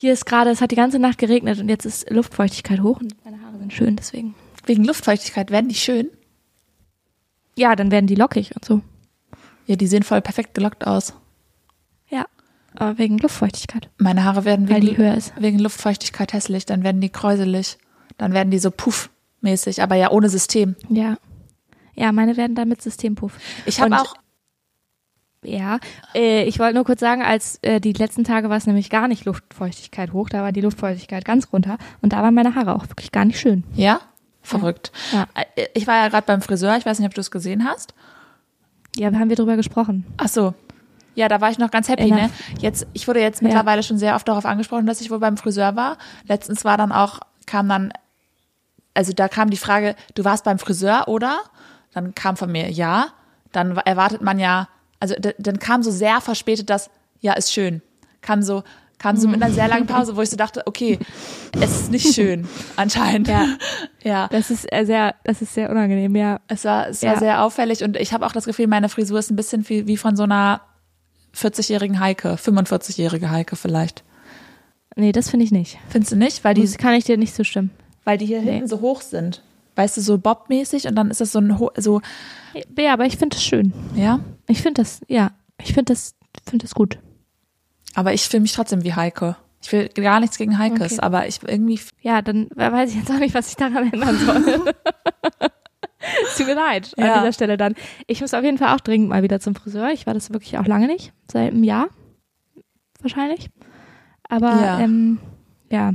Hier ist gerade, es hat die ganze Nacht geregnet und jetzt ist Luftfeuchtigkeit hoch und meine Haare sind schön, deswegen. Wegen Luftfeuchtigkeit werden die schön? Ja, dann werden die lockig und so. Ja, die sehen voll perfekt gelockt aus. Ja, aber wegen Luftfeuchtigkeit. Meine Haare werden weil die höher ist. Wegen Luftfeuchtigkeit hässlich, dann werden die kräuselig. Dann werden die so puffmäßig, aber ja ohne System. Ja. Ja, meine werden dann mit Systempuff. Ich habe auch... Ja, ich wollte nur kurz sagen, als die letzten Tage war es nämlich gar nicht Luftfeuchtigkeit hoch, da war die Luftfeuchtigkeit ganz runter und da waren meine Haare auch wirklich gar nicht schön. Ja? Verrückt. Ja. Ich war ja gerade beim Friseur, ich weiß nicht, ob du es gesehen hast. Ja, haben wir drüber gesprochen. Ach so. Ja, da war ich noch ganz happy, ne? Ich wurde jetzt mittlerweile schon sehr oft darauf angesprochen, dass ich wohl beim Friseur war. Letztens da kam die Frage, du warst beim Friseur, oder? Dann kam von mir, ja. Dann erwartet man ja, also dann kam so sehr verspätet das, ja, ist schön. Kam so mit einer sehr langen Pause, wo ich so dachte, okay, es ist nicht schön, anscheinend. Ja. Das ist sehr unangenehm, ja. Es war sehr auffällig und ich habe auch das Gefühl, meine Frisur ist ein bisschen wie von so einer 40-jährigen Heike, 45-jährige Heike vielleicht. Nee, das finde ich nicht. Findest du nicht? Das kann ich dir nicht zustimmen. Weil die hier hinten so hoch sind. Weißt du, so Bob-mäßig und dann ist das so. Ja, aber ich finde das schön. Ja? Ich finde das gut. Aber ich fühle mich trotzdem wie Heike. Ich will gar nichts gegen Heikes, aber ich irgendwie... Ja, dann weiß ich jetzt auch nicht, was ich daran ändern soll. Es tut mir leid an dieser Stelle dann. Ich muss auf jeden Fall auch dringend mal wieder zum Friseur. Ich war das wirklich auch lange nicht. Seit einem Jahr wahrscheinlich. Aber ja.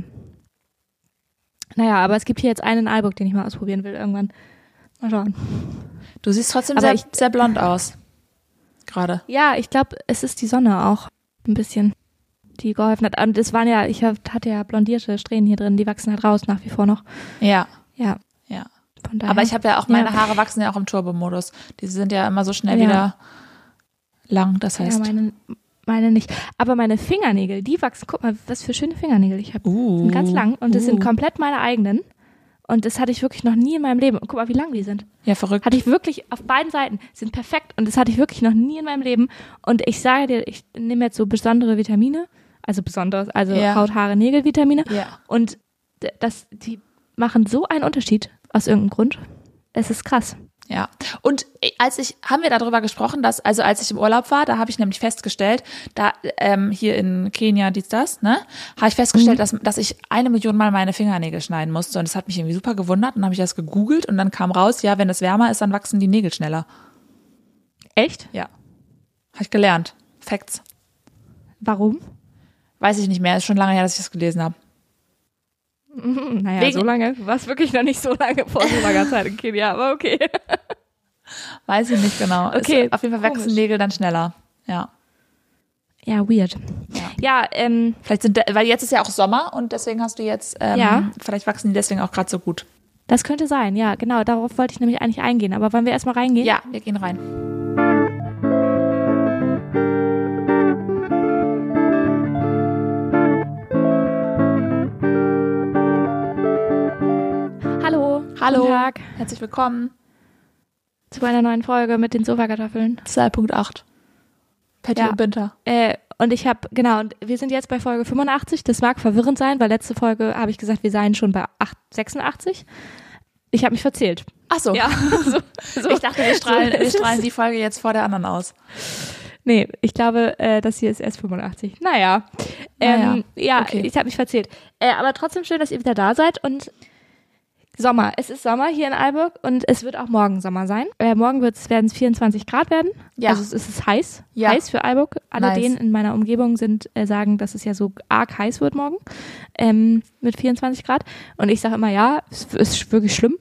Naja, aber es gibt hier jetzt einen in Aalborg, den ich mal ausprobieren will irgendwann. Mal schauen. Du siehst trotzdem sehr blond aus. Gerade. Ja, ich glaube, es ist die Sonne auch ein bisschen, die geholfen hat. Und es waren ich hatte ja blondierte Strähnen hier drin, die wachsen halt raus nach wie vor noch. Ja. Ja. Von daher. Aber ich habe ja auch, meine Haare wachsen ja auch im Turbo-Modus. Die sind ja immer so schnell wieder lang, das heißt. Ja, meine nicht. Aber meine Fingernägel, die wachsen, guck mal, was für schöne Fingernägel ich habe. Sind ganz lang und das sind komplett meine eigenen. Und das hatte ich wirklich noch nie in meinem Leben. Und guck mal, wie lang die sind. Ja, verrückt. Hatte ich wirklich auf beiden Seiten, sind perfekt. Und das hatte ich wirklich noch nie in meinem Leben. Und ich sage dir, ich nehme jetzt so besondere Vitamine, Haut, Haare, Nägel Vitamine. Ja. Und die machen so einen Unterschied aus irgendeinem Grund. Es ist krass. Ja, und haben wir darüber gesprochen, als ich im Urlaub war, da habe ich nämlich festgestellt, hier in Kenia, habe ich festgestellt, dass ich 1 Million Mal meine Fingernägel schneiden musste und das hat mich irgendwie super gewundert und dann habe ich das gegoogelt und dann kam raus, ja, wenn es wärmer ist, dann wachsen die Nägel schneller. Echt? Ja. Habe ich gelernt. Facts. Warum? Weiß ich nicht mehr, ist schon lange her, dass ich das gelesen habe. Naja, so lange. Du warst wirklich noch nicht so lange vor so langer Zeit in Kenia, aber okay. Weiß ich nicht genau. Okay. Auf jeden Fall wachsen Nägel dann schneller. Ja. Ja, weird. Ja, vielleicht weil jetzt ist ja auch Sommer und deswegen hast du jetzt, vielleicht wachsen die deswegen auch gerade so gut. Das könnte sein, ja, genau. Darauf wollte ich nämlich eigentlich eingehen. Aber wollen wir erstmal reingehen? Ja, wir gehen rein. Hallo, guten Tag. Herzlich willkommen zu einer neuen Folge mit den Sofakartoffeln. 2.8. Patty und Binter. Und und wir sind jetzt bei Folge 85. Das mag verwirrend sein, weil letzte Folge habe ich gesagt, wir seien schon bei 86. Ich habe mich verzählt. Ach so. Ja, so. Ich dachte, wir strahlen die Folge jetzt vor der anderen aus. Nee, ich glaube, das hier ist erst 85. Naja. Okay. Ich habe mich verzählt. Aber trotzdem schön, dass ihr wieder da seid und Sommer. Es ist Sommer hier in Aalborg und es wird auch morgen Sommer sein. Morgen werden es 24 Grad werden. Ja. Also es ist heiß. Ja. Heiß für Aalborg. Alle denen in meiner Umgebung sagen, dass es ja so arg heiß wird morgen. Mit 24 Grad. Und ich sage immer, ja, es ist wirklich schlimm.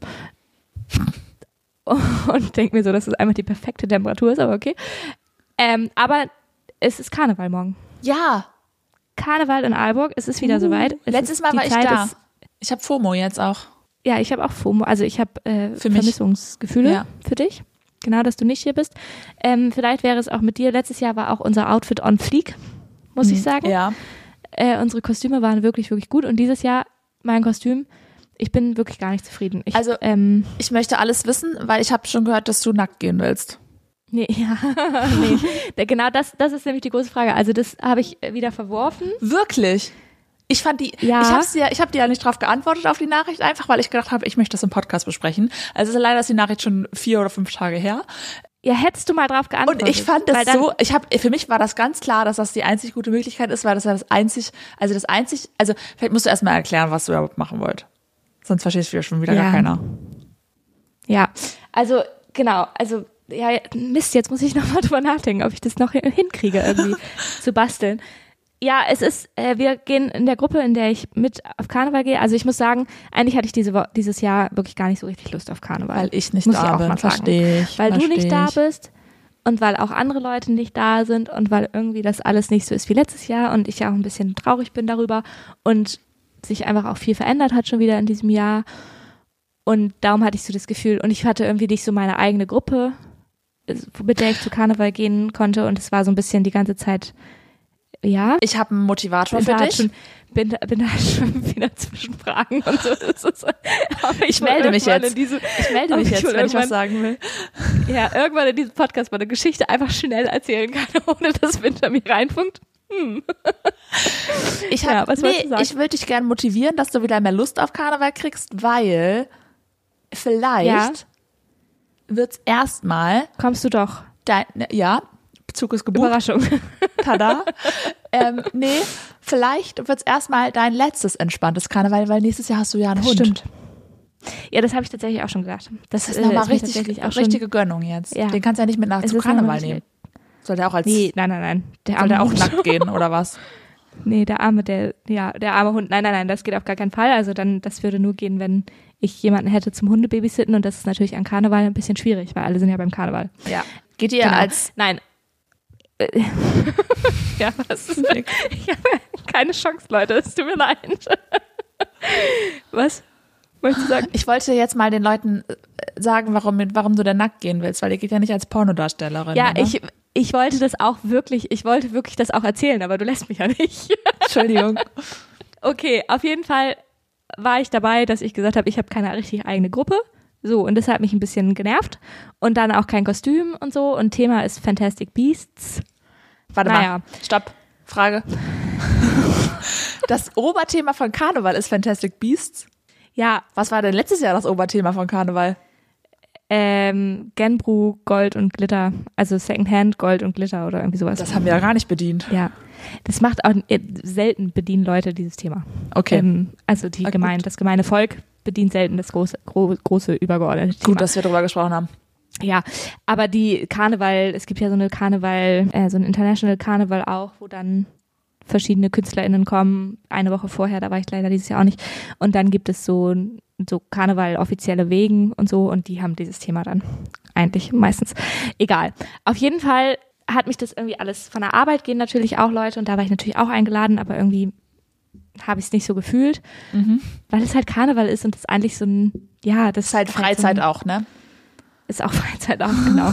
Und denke mir so, dass es einfach die perfekte Temperatur ist, aber okay. Aber es ist Karneval morgen. Ja. Karneval in Aalborg. Es ist wieder soweit. Letztes Mal war ich da. Ich habe FOMO jetzt auch. Ja, ich habe auch FOMO, also ich habe Vermissungsgefühle für dich. Genau, dass du nicht hier bist. Vielleicht wäre es auch mit dir. Letztes Jahr war auch unser Outfit on fleek, muss ich sagen. Ja. Unsere Kostüme waren wirklich, wirklich gut. Und dieses Jahr, mein Kostüm, ich bin wirklich gar nicht zufrieden. Ich möchte alles wissen, weil ich habe schon gehört, dass du nackt gehen willst. Nee. Genau, das ist nämlich die große Frage. Also das habe ich wieder verworfen. Wirklich? Ich fand die, Ja. ich habe dir ja nicht drauf geantwortet auf die Nachricht, einfach weil ich gedacht habe, ich möchte das im Podcast besprechen. Also leider ist die Nachricht schon 4 oder 5 Tage her. Ja, hättest du mal drauf geantwortet. Und ich fand das so, für mich war das ganz klar, dass das die einzig gute Möglichkeit ist, weil das ja vielleicht musst du erstmal erklären, was du überhaupt machen wollt. Sonst verstehst du ja schon wieder gar keiner. Ja, also genau, ja, Mist, jetzt muss ich nochmal drüber nachdenken, ob ich das noch hinkriege, irgendwie zu basteln. Ja, es ist, wir gehen in der Gruppe, in der ich mit auf Karneval gehe. Also ich muss sagen, eigentlich hatte ich dieses Jahr wirklich gar nicht so richtig Lust auf Karneval. Weil ich nicht da bin, verstehe ich. Weil du nicht da bist und weil auch andere Leute nicht da sind und weil irgendwie das alles nicht so ist wie letztes Jahr und ich ja auch ein bisschen traurig bin darüber und sich einfach auch viel verändert hat schon wieder in diesem Jahr. Und darum hatte ich so das Gefühl, und ich hatte irgendwie nicht so meine eigene Gruppe, mit der ich zu Karneval gehen konnte und es war so ein bisschen die ganze Zeit. Ja. Ich habe einen Motivator für dich. Bin da schon wieder zwischen Fragen und so. Ich melde mich jetzt, wenn ich was sagen will. Ja, irgendwann in diesem Podcast mal eine Geschichte einfach schnell erzählen kann, ohne dass Winter mir reinfunkt. Ich würde dich gerne motivieren, dass du wieder mehr Lust auf Karneval kriegst, weil vielleicht wird's erstmal. Kommst du doch. Zug ist gebucht. Überraschung. Tada. Vielleicht wird's erstmal dein letztes entspanntes Karneval, weil nächstes Jahr hast du ja einen Hund. Stimmt. Ja, das habe ich tatsächlich auch schon gedacht. Das ist nochmal richtige Gönnung jetzt. Ja. Den kannst du ja nicht mit nach zum Karneval nehmen. Soll der auch nein. Soll der auch nackt gehen oder was? Nee, der arme Hund. Nein, das geht auf gar keinen Fall. Also das würde nur gehen, wenn ich jemanden hätte zum Hundebabysitten und das ist natürlich an Karneval ein bisschen schwierig, weil alle sind ja beim Karneval. Ja. Geht ihr als... Nein. Ja, was ist weg? Ich habe keine Chance, Leute. Es tut mir leid. Was? Wolltest du sagen? Ich wollte jetzt mal den Leuten sagen, warum du denn nackt gehen willst, weil ihr geht ja nicht als Pornodarstellerin. Ja, oder? Ich wollte wirklich das auch erzählen, aber du lässt mich ja nicht. Entschuldigung. Okay, auf jeden Fall war ich dabei, dass ich gesagt habe, ich habe keine richtig eigene Gruppe. So, und das hat mich ein bisschen genervt. Und dann auch kein Kostüm und so. Und Thema ist Fantastic Beasts. Warte mal, stopp, Frage. Das Oberthema von Karneval ist Fantastic Beasts? Ja. Was war denn letztes Jahr das Oberthema von Karneval? Genbrew, Gold und Glitter. Also Secondhand, Gold und Glitter oder irgendwie sowas. Das haben wir ja gar nicht bedient. Ja. Das macht auch selten bedienen Leute dieses Thema. Okay. Also das gemeine Volk bedient selten das große übergeordnete Thema. Gut, dass wir darüber gesprochen haben. Ja, aber die Karneval, es gibt ja so ein International Karneval auch, wo dann verschiedene KünstlerInnen kommen. Eine Woche vorher, da war ich leider dieses Jahr auch nicht. Und dann gibt es so Karneval offizielle Wegen und so und die haben dieses Thema dann eigentlich meistens. Egal. Auf jeden Fall hat mich das irgendwie alles, von der Arbeit gehen natürlich auch Leute und da war ich natürlich auch eingeladen, aber irgendwie habe ich es nicht so gefühlt, weil es halt Karneval ist und das eigentlich so ein, ja, das ist halt Freizeit auch, ne? Ist auch Freizeit auch, genau.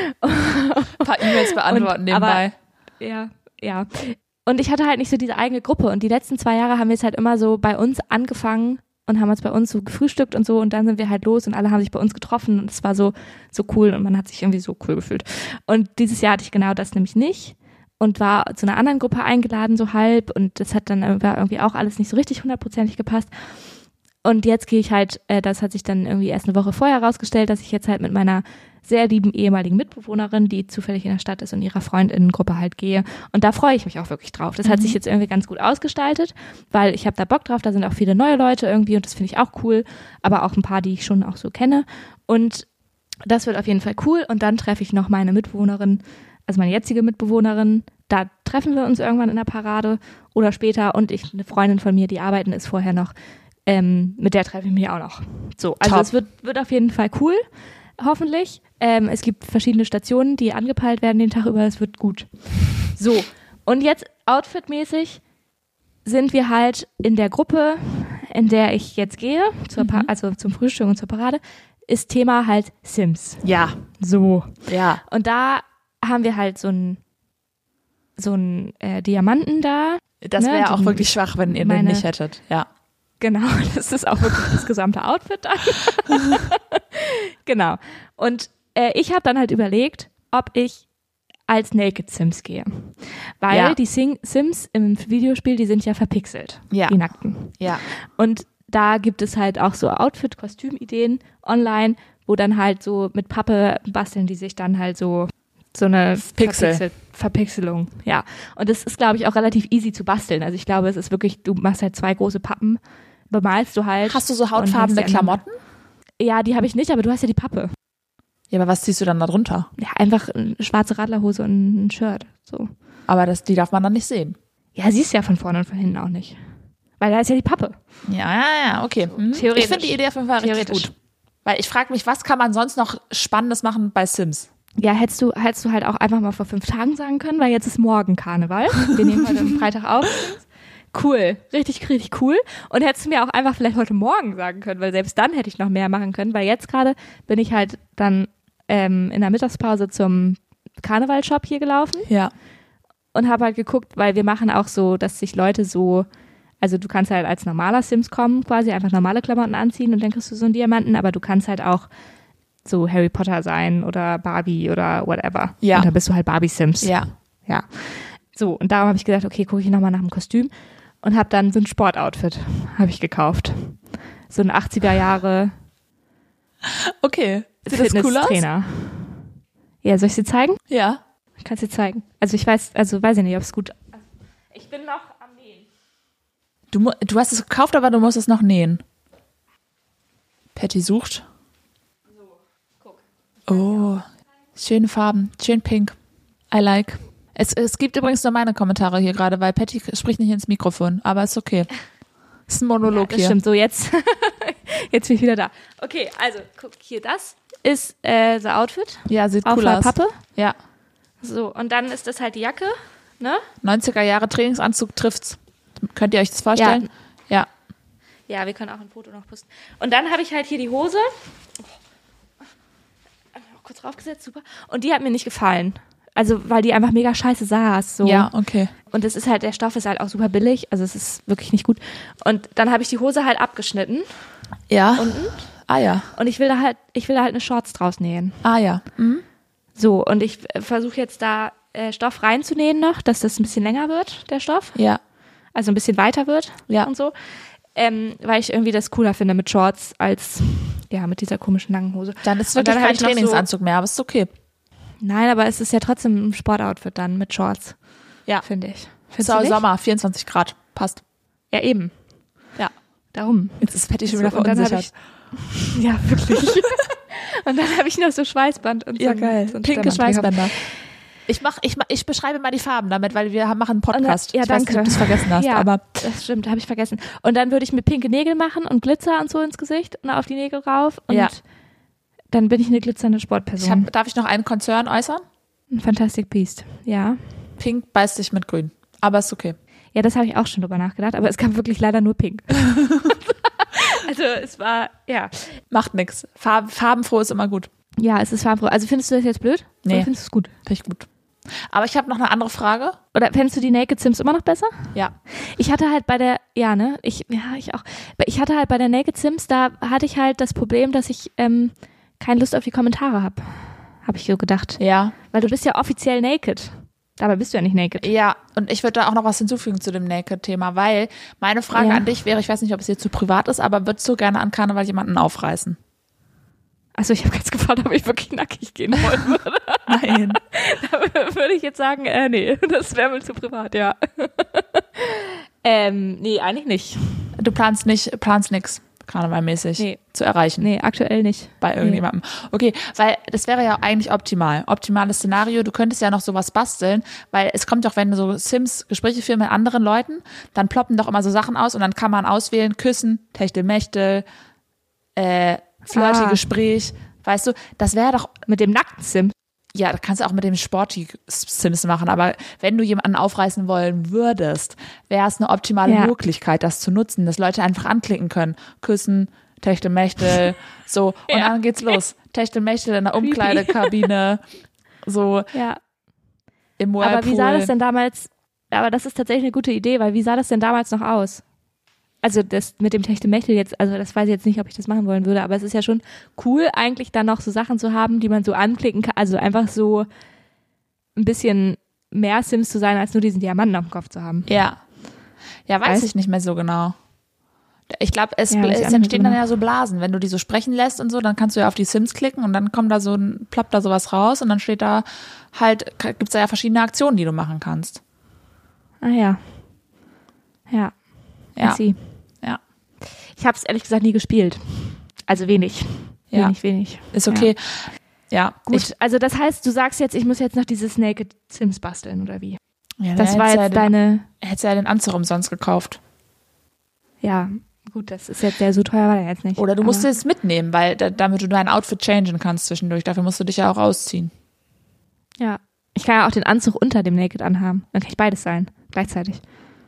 Ein paar E-Mails beantworten nebenbei. Aber, ja. Und ich hatte halt nicht so diese eigene Gruppe und die letzten 2 Jahre haben wir es halt immer so bei uns angefangen und haben uns bei uns so gefrühstückt und so und dann sind wir halt los und alle haben sich bei uns getroffen und es war so cool und man hat sich irgendwie so cool gefühlt. Und dieses Jahr hatte ich genau das nämlich nicht. Und war zu einer anderen Gruppe eingeladen, so halb. Und das hat dann irgendwie auch alles nicht so richtig 100%ig gepasst. Und jetzt gehe ich halt, das hat sich dann irgendwie erst eine Woche vorher rausgestellt, dass ich jetzt halt mit meiner sehr lieben ehemaligen Mitbewohnerin, die zufällig in der Stadt ist und ihrer Freundinnengruppe halt gehe. Und da freue ich mich auch wirklich drauf. Das hat sich jetzt irgendwie ganz gut ausgestaltet, weil ich habe da Bock drauf. Da sind auch viele neue Leute irgendwie und das finde ich auch cool. Aber auch ein paar, die ich schon auch so kenne. Und das wird auf jeden Fall cool. Und dann treffe ich noch meine Mitbewohnerin, also meine jetzige Mitbewohnerin, da treffen wir uns irgendwann in der Parade oder später und eine Freundin von mir, die arbeiten ist vorher noch, mit der treffe ich mich auch noch. So, also es wird auf jeden Fall cool, hoffentlich. Es gibt verschiedene Stationen, die angepeilt werden den Tag über, es wird gut. So, und jetzt outfitmäßig sind wir halt in der Gruppe, in der ich jetzt gehe, also zum Frühstück und zur Parade, ist Thema halt Sims. Ja. So. Ja. Und da haben wir halt so einen Diamanten da. Das wäre auch wirklich schwach, wenn ihr den nicht hättet. Ja. Genau, das ist auch wirklich das gesamte Outfit dann. Genau. Und ich habe dann halt überlegt, ob ich als Naked Sims gehe. Weil die Sims im Videospiel, die sind ja verpixelt, die Nackten. Ja. Und da gibt es halt auch so Outfit-Kostüm-Ideen online, wo dann halt so mit Pappe basteln die sich dann halt so eine Verpixelung. Ja. Und das ist, glaube ich, auch relativ easy zu basteln. Also ich glaube, es ist wirklich, du machst halt 2 große Pappen, bemalst du halt. Hast du so hautfarbene Klamotten? Ja, die habe ich nicht, aber du hast ja die Pappe. Ja, aber was ziehst du dann da drunter? Ja, einfach eine schwarze Radlerhose und ein Shirt. So. Aber die darf man dann nicht sehen. Ja, siehst du ja von vorne und von hinten auch nicht. Weil da ist ja die Pappe. Ja, okay. Theoretisch. Ich finde die Idee auf jeden Fall richtig gut. Weil ich frage mich, was kann man sonst noch Spannendes machen bei Sims? Ja, hättest du halt auch einfach mal vor 5 Tagen sagen können, weil jetzt ist morgen Karneval. Wir nehmen heute am Freitag auf. Cool, richtig, richtig cool. Und hättest du mir auch einfach vielleicht heute Morgen sagen können, weil selbst dann hätte ich noch mehr machen können, weil jetzt gerade bin ich halt dann in der Mittagspause zum Karnevalshop hier gelaufen. Ja. Und habe halt geguckt, weil wir machen auch so, dass sich Leute so, also du kannst halt als normaler Sims kommen, quasi einfach normale Klamotten anziehen und dann kriegst du so einen Diamanten, aber du kannst halt auch so Harry Potter sein oder Barbie oder whatever. Ja. Und dann bist du halt Barbie-Sims. Ja. Ja. So, und darum habe ich gedacht, okay, gucke ich nochmal nach dem Kostüm und habe dann so ein Sportoutfit habe ich gekauft. So ein 80er Jahre Okay. Sieht das cool aus? Fitnesstrainer. Ja, soll ich sie zeigen? Ja. Kannst du zeigen. Also weiß ich nicht, ob es gut. Ich bin noch am Nähen. Du hast es gekauft, aber du musst es noch nähen. Patty sucht. So, guck. Oh, schöne Farben, schön pink. I like. Es gibt übrigens nur meine Kommentare hier gerade, weil Patty spricht nicht ins Mikrofon, aber ist okay. Ist ein Monolog das hier. Stimmt, so jetzt bin ich wieder da. Okay, also guck hier, das ist das Outfit. Ja, sieht cool aus. Pappe. Ja. So, und dann ist das halt die Jacke, ne? 90er Jahre Trainingsanzug trifft's. Könnt ihr euch das vorstellen? Ja. Ja, wir können auch ein Foto noch posten. Und dann habe ich halt hier die Hose. Noch kurz draufgesetzt, super. Und die hat mir nicht gefallen. Also, weil die einfach mega scheiße saß. So. Ja, okay. Und es ist halt, der Stoff ist halt auch super billig. Also, es ist wirklich nicht gut. Und dann habe ich die Hose halt abgeschnitten. Ja. Unten. Ah ja. Und ich will da halt eine Shorts draus nähen. Ah ja. Mhm. So, und ich versuche jetzt da Stoff reinzunähen noch, dass das ein bisschen länger wird, der Stoff. Ja. Also ein bisschen weiter wird und so. Weil ich irgendwie das cooler finde mit Shorts als mit dieser komischen langen Hose. Dann ist es wirklich kein Trainingsanzug mehr, aber ist okay. Nein, aber es ist ja trotzdem ein Sportoutfit dann mit Shorts. Ja. Finde ich. Ist auch Sommer, 24 Grad. Passt. Ja, eben. Ja. Darum. Jetzt ist Patty schon wieder verunsichert. Ja, wirklich. Und dann habe ich noch so Schweißband und so. Ja, geil. So pinke Schweißbänder. Ich beschreibe mal die Farben damit, weil wir machen einen Podcast. Ja, ich weiß nicht, ob du es vergessen hast, ja, aber das stimmt, habe ich vergessen. Und dann würde ich mir pinke Nägel machen und Glitzer und so ins Gesicht und auf die Nägel rauf. Und dann bin ich eine glitzernde Sportperson. Darf ich noch einen Konzern äußern? Ein Fantastic Beast, ja. Pink beißt sich mit Grün, aber ist okay. Ja, das habe ich auch schon drüber nachgedacht, aber es kam wirklich leider nur Pink. Also es war, Macht nix. Farbenfroh ist immer gut. Ja, es ist farbenfroh. Also findest du das jetzt blöd? Nee. Oder findest du es gut? Finde ich gut. Aber ich habe noch eine andere Frage. Oder fändest du die Naked Sims immer noch besser? Ja. Ich hatte halt bei der, ich auch. Ich hatte halt bei der Naked Sims, da hatte ich halt das Problem, dass ich keine Lust auf die Kommentare habe. Habe ich so gedacht. Ja. Weil du bist ja offiziell naked. Dabei bist du ja nicht naked. Ja, und ich würde da auch noch was hinzufügen zu dem Naked-Thema, weil meine Frage an dich wäre, ich weiß nicht, ob es dir zu privat ist, aber würdest du gerne an Karneval jemanden aufreißen? Also ich habe ganz gefragt, ob ich wirklich nackig gehen wollen würde. Nein. Da würde ich jetzt sagen, nee, das wäre mir zu privat, ja. Nee, eigentlich nicht. Du planst nix karnevalmäßig zu erreichen? Nee, aktuell nicht. Bei irgendjemandem. Okay, weil das wäre ja eigentlich optimal. Optimales Szenario, du könntest ja noch sowas basteln, weil es kommt doch, wenn du so Sims Gespräche führen mit anderen Leuten, dann ploppen doch immer so Sachen aus und dann kann man auswählen, küssen, Techtelmechtel, flirty Gespräch, weißt du, das wäre doch mit dem nackten Sim. Ja, das kannst du auch mit dem Sporty-Sims machen, aber wenn du jemanden aufreißen wollen würdest, wäre es eine optimale Möglichkeit, das zu nutzen, dass Leute einfach anklicken können. Küssen, Techtelmechtel, so. Und dann geht's los. Techtelmechtel in der Umkleidekabine, so im Whirlpool. Aber wie sah das denn damals, aber das ist tatsächlich eine gute Idee, weil wie sah das denn damals noch aus? Also das mit dem Techtelmechtel jetzt, also das weiß ich jetzt nicht, ob ich das machen wollen würde, aber es ist ja schon cool, eigentlich dann noch so Sachen zu haben, die man so anklicken kann, also einfach so ein bisschen mehr Sims zu sein, als nur diesen Diamanten auf dem Kopf zu haben. Ja. Ja, weiß ich nicht mehr so genau. Ich glaube, es entstehen dann ja so Blasen. Wenn du die so sprechen lässt und so, dann kannst du ja auf die Sims klicken und dann ploppt da sowas raus und dann steht da halt, gibt's da ja verschiedene Aktionen, die du machen kannst. Ah ja. Ja. Ja. Ja. Ich habe es ehrlich gesagt nie gespielt. Also wenig. Ja. Wenig. Ist okay. Ja. Gut, also das heißt, du sagst jetzt, ich muss jetzt noch dieses Naked Sims basteln, oder wie? Ja, das war jetzt deine... Hättest du ja den Anzug umsonst gekauft. Ja, gut, das ist jetzt so teuer, war der jetzt nicht. Oder du musst es mitnehmen, weil damit du dein Outfit changen kannst zwischendurch. Dafür musst du dich ja auch ausziehen. Ja. Ich kann ja auch den Anzug unter dem Naked anhaben. Dann kann ich beides sein, gleichzeitig.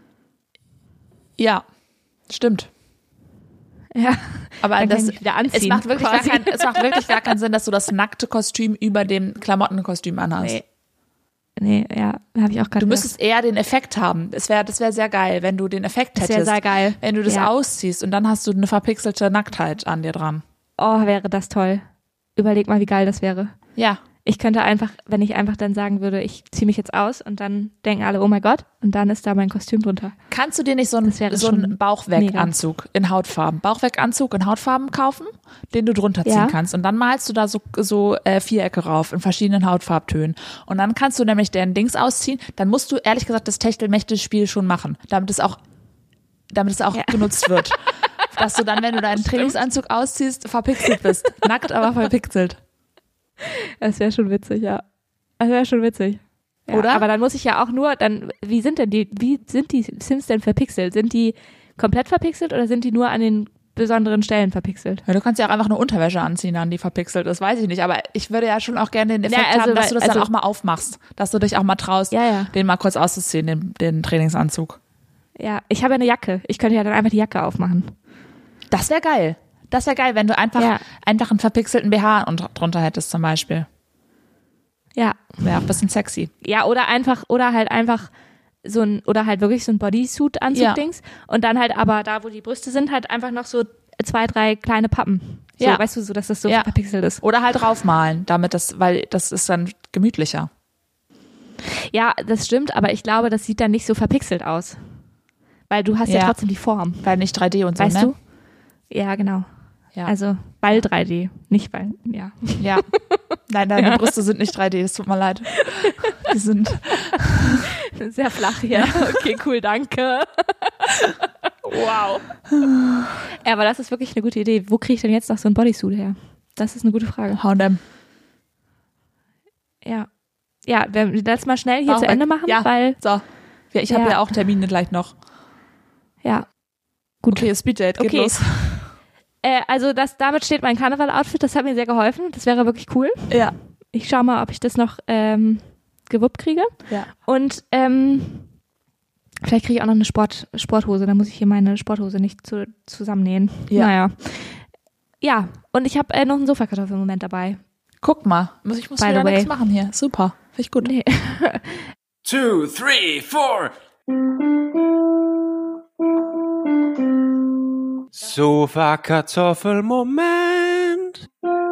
Ja, stimmt. Ja, aber dann kann ich mich wieder anziehen. Es macht wirklich gar keinen Sinn, dass du das nackte Kostüm über dem Klamottenkostüm anhast. Nee, ja, habe ich auch gerade. Du müsstest eher den Effekt haben. Das wäre sehr geil, wenn du den Effekt hättest. Das wäre sehr geil. Wenn du das ausziehst und dann hast du eine verpixelte Nacktheit an dir dran. Oh, wäre das toll. Überleg mal, wie geil das wäre. Ja. Ich könnte einfach, wenn ich einfach dann sagen würde, ich ziehe mich jetzt aus und dann denken alle, oh mein Gott, und dann ist da mein Kostüm drunter. Kannst du dir nicht so einen Bauchweg-Anzug in Hautfarben, kaufen, den du drunter ziehen kannst und dann malst du da so Vierecke rauf in verschiedenen Hautfarbtönen und dann kannst du nämlich den Dings ausziehen, dann musst du ehrlich gesagt das Techtelmechtel-Spiel schon machen, damit es auch genutzt wird. Dass du dann, wenn du deinen Trainingsanzug ausziehst, verpixelt bist. Nackt, aber verpixelt. Das wäre schon witzig, ja. Das wäre schon witzig. Ja, oder? Aber dann muss ich ja auch wie sind die Sims denn verpixelt? Sind die komplett verpixelt oder sind die nur an den besonderen Stellen verpixelt? Ja, du kannst ja auch einfach eine Unterwäsche anziehen, an die verpixelt ist, weiß ich nicht. Aber ich würde ja schon auch gerne den Effekt haben, dass du das dann auch mal aufmachst. Dass du dich auch mal traust, den mal kurz auszuziehen, den Trainingsanzug. Ja, ich habe eine Jacke. Ich könnte ja dann einfach die Jacke aufmachen. Das wäre geil. Das wäre geil, wenn du einfach einen verpixelten BH drunter hättest zum Beispiel. Ja. Wäre auch ein bisschen sexy. Ja, oder halt wirklich so ein Bodysuit-Anzug-Dings. Und dann halt aber da, wo die Brüste sind, halt einfach noch so 2, 3 kleine Pappen. So, weißt du, so, dass das so verpixelt ist. Oder halt draufmalen, weil das ist dann gemütlicher. Ja, das stimmt, aber ich glaube, das sieht dann nicht so verpixelt aus. Weil du hast ja trotzdem die Form. Weil nicht 3D und so, weißt ne? Du? Ja, genau. Ja. Also Ball 3D, nicht Ball, ja. Ja. Nein, deine Brüste sind nicht 3D, es tut mir leid. Die sind sehr flach hier. Okay, cool, danke. Wow. Ja, aber das ist wirklich eine gute Idee. Wo kriege ich denn jetzt noch so ein Bodysuit her? Das ist eine gute Frage. H&M. Ja. Ja, wir das mal schnell hier zu Ende machen, weil... So. Ja, ich habe ja auch Termine gleich noch. Ja. Gut. Okay, Speeddate, geht los. Also damit steht mein Karneval-Outfit, das hat mir sehr geholfen. Das wäre wirklich cool. Ja. Ich schaue mal, ob ich das noch gewuppt kriege. Ja. Und vielleicht kriege ich auch noch eine Sporthose. Dann muss ich hier meine Sporthose nicht zusammennähen. Ja. Naja. Ja, und ich habe noch einen Sofakartoffelmoment dabei. Guck mal, ich muss wieder nichts machen hier. Super, finde ich gut. Nee. 2, 3, 4. Sofakartoffelmoment.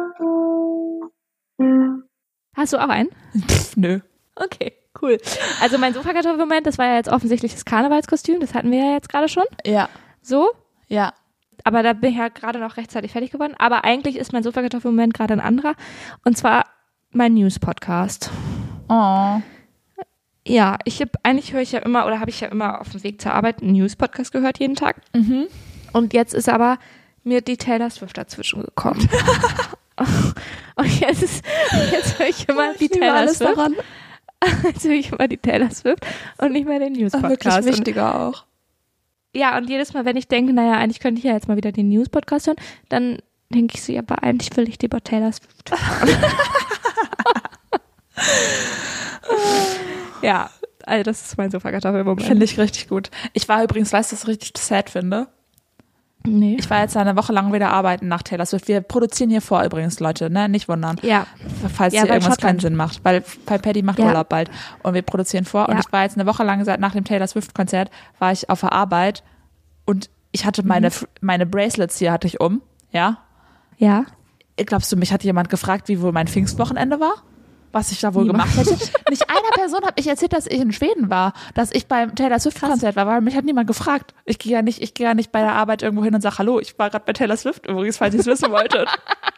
Hast du auch einen? Nö. Okay, cool. Also mein Sofakartoffelmoment, das war ja jetzt offensichtlich das Karnevalskostüm, das hatten wir ja jetzt gerade schon. Ja. So? Ja. Aber da bin ich ja gerade noch rechtzeitig fertig geworden. Aber eigentlich ist mein Sofakartoffelmoment gerade ein anderer. Und zwar mein News-Podcast. Oh. Ja, habe ich ja immer auf dem Weg zur Arbeit einen News-Podcast gehört jeden Tag. Mhm. Und jetzt ist aber mir die Taylor Swift dazwischen gekommen. Und jetzt höre ich immer die Taylor Swift. Daran. Jetzt höre ich immer die Taylor Swift und nicht mehr den News-Podcast. Wirklich wichtiger auch. Ja, und jedes Mal, wenn ich denke, naja, eigentlich könnte ich ja jetzt mal wieder den News-Podcast hören, dann denke ich so, ja, aber eigentlich will ich lieber Taylor Swift hören. Ja, also das ist mein Sofakartoffelmoment. Finde ich richtig gut. Ich war übrigens, weißt du, was ich richtig sad finde? Nee. Ich war jetzt eine Woche lang wieder arbeiten nach Taylor Swift. Wir produzieren hier vor übrigens, Leute, ne? Nicht wundern. Ja. Falls hier irgendwas keinen Sinn macht. Weil Paddy macht Urlaub bald. Und wir produzieren vor. Und ich war jetzt eine Woche lang, nach dem Taylor Swift-Konzert, war ich auf der Arbeit. Und ich hatte meine Bracelets hier hatte ich ja? Ja. Glaubst du, mich hat jemand gefragt, wie wohl mein Pfingstwochenende war? was ich da wohl gemacht hätte. Nicht einer Person habe ich erzählt, dass ich in Schweden war, dass ich beim Taylor Swift-Konzert war, weil mich hat niemand gefragt. Ich gehe ja nicht bei der Arbeit irgendwo hin und sage, hallo, ich war gerade bei Taylor Swift übrigens, falls ihr es wissen wolltet.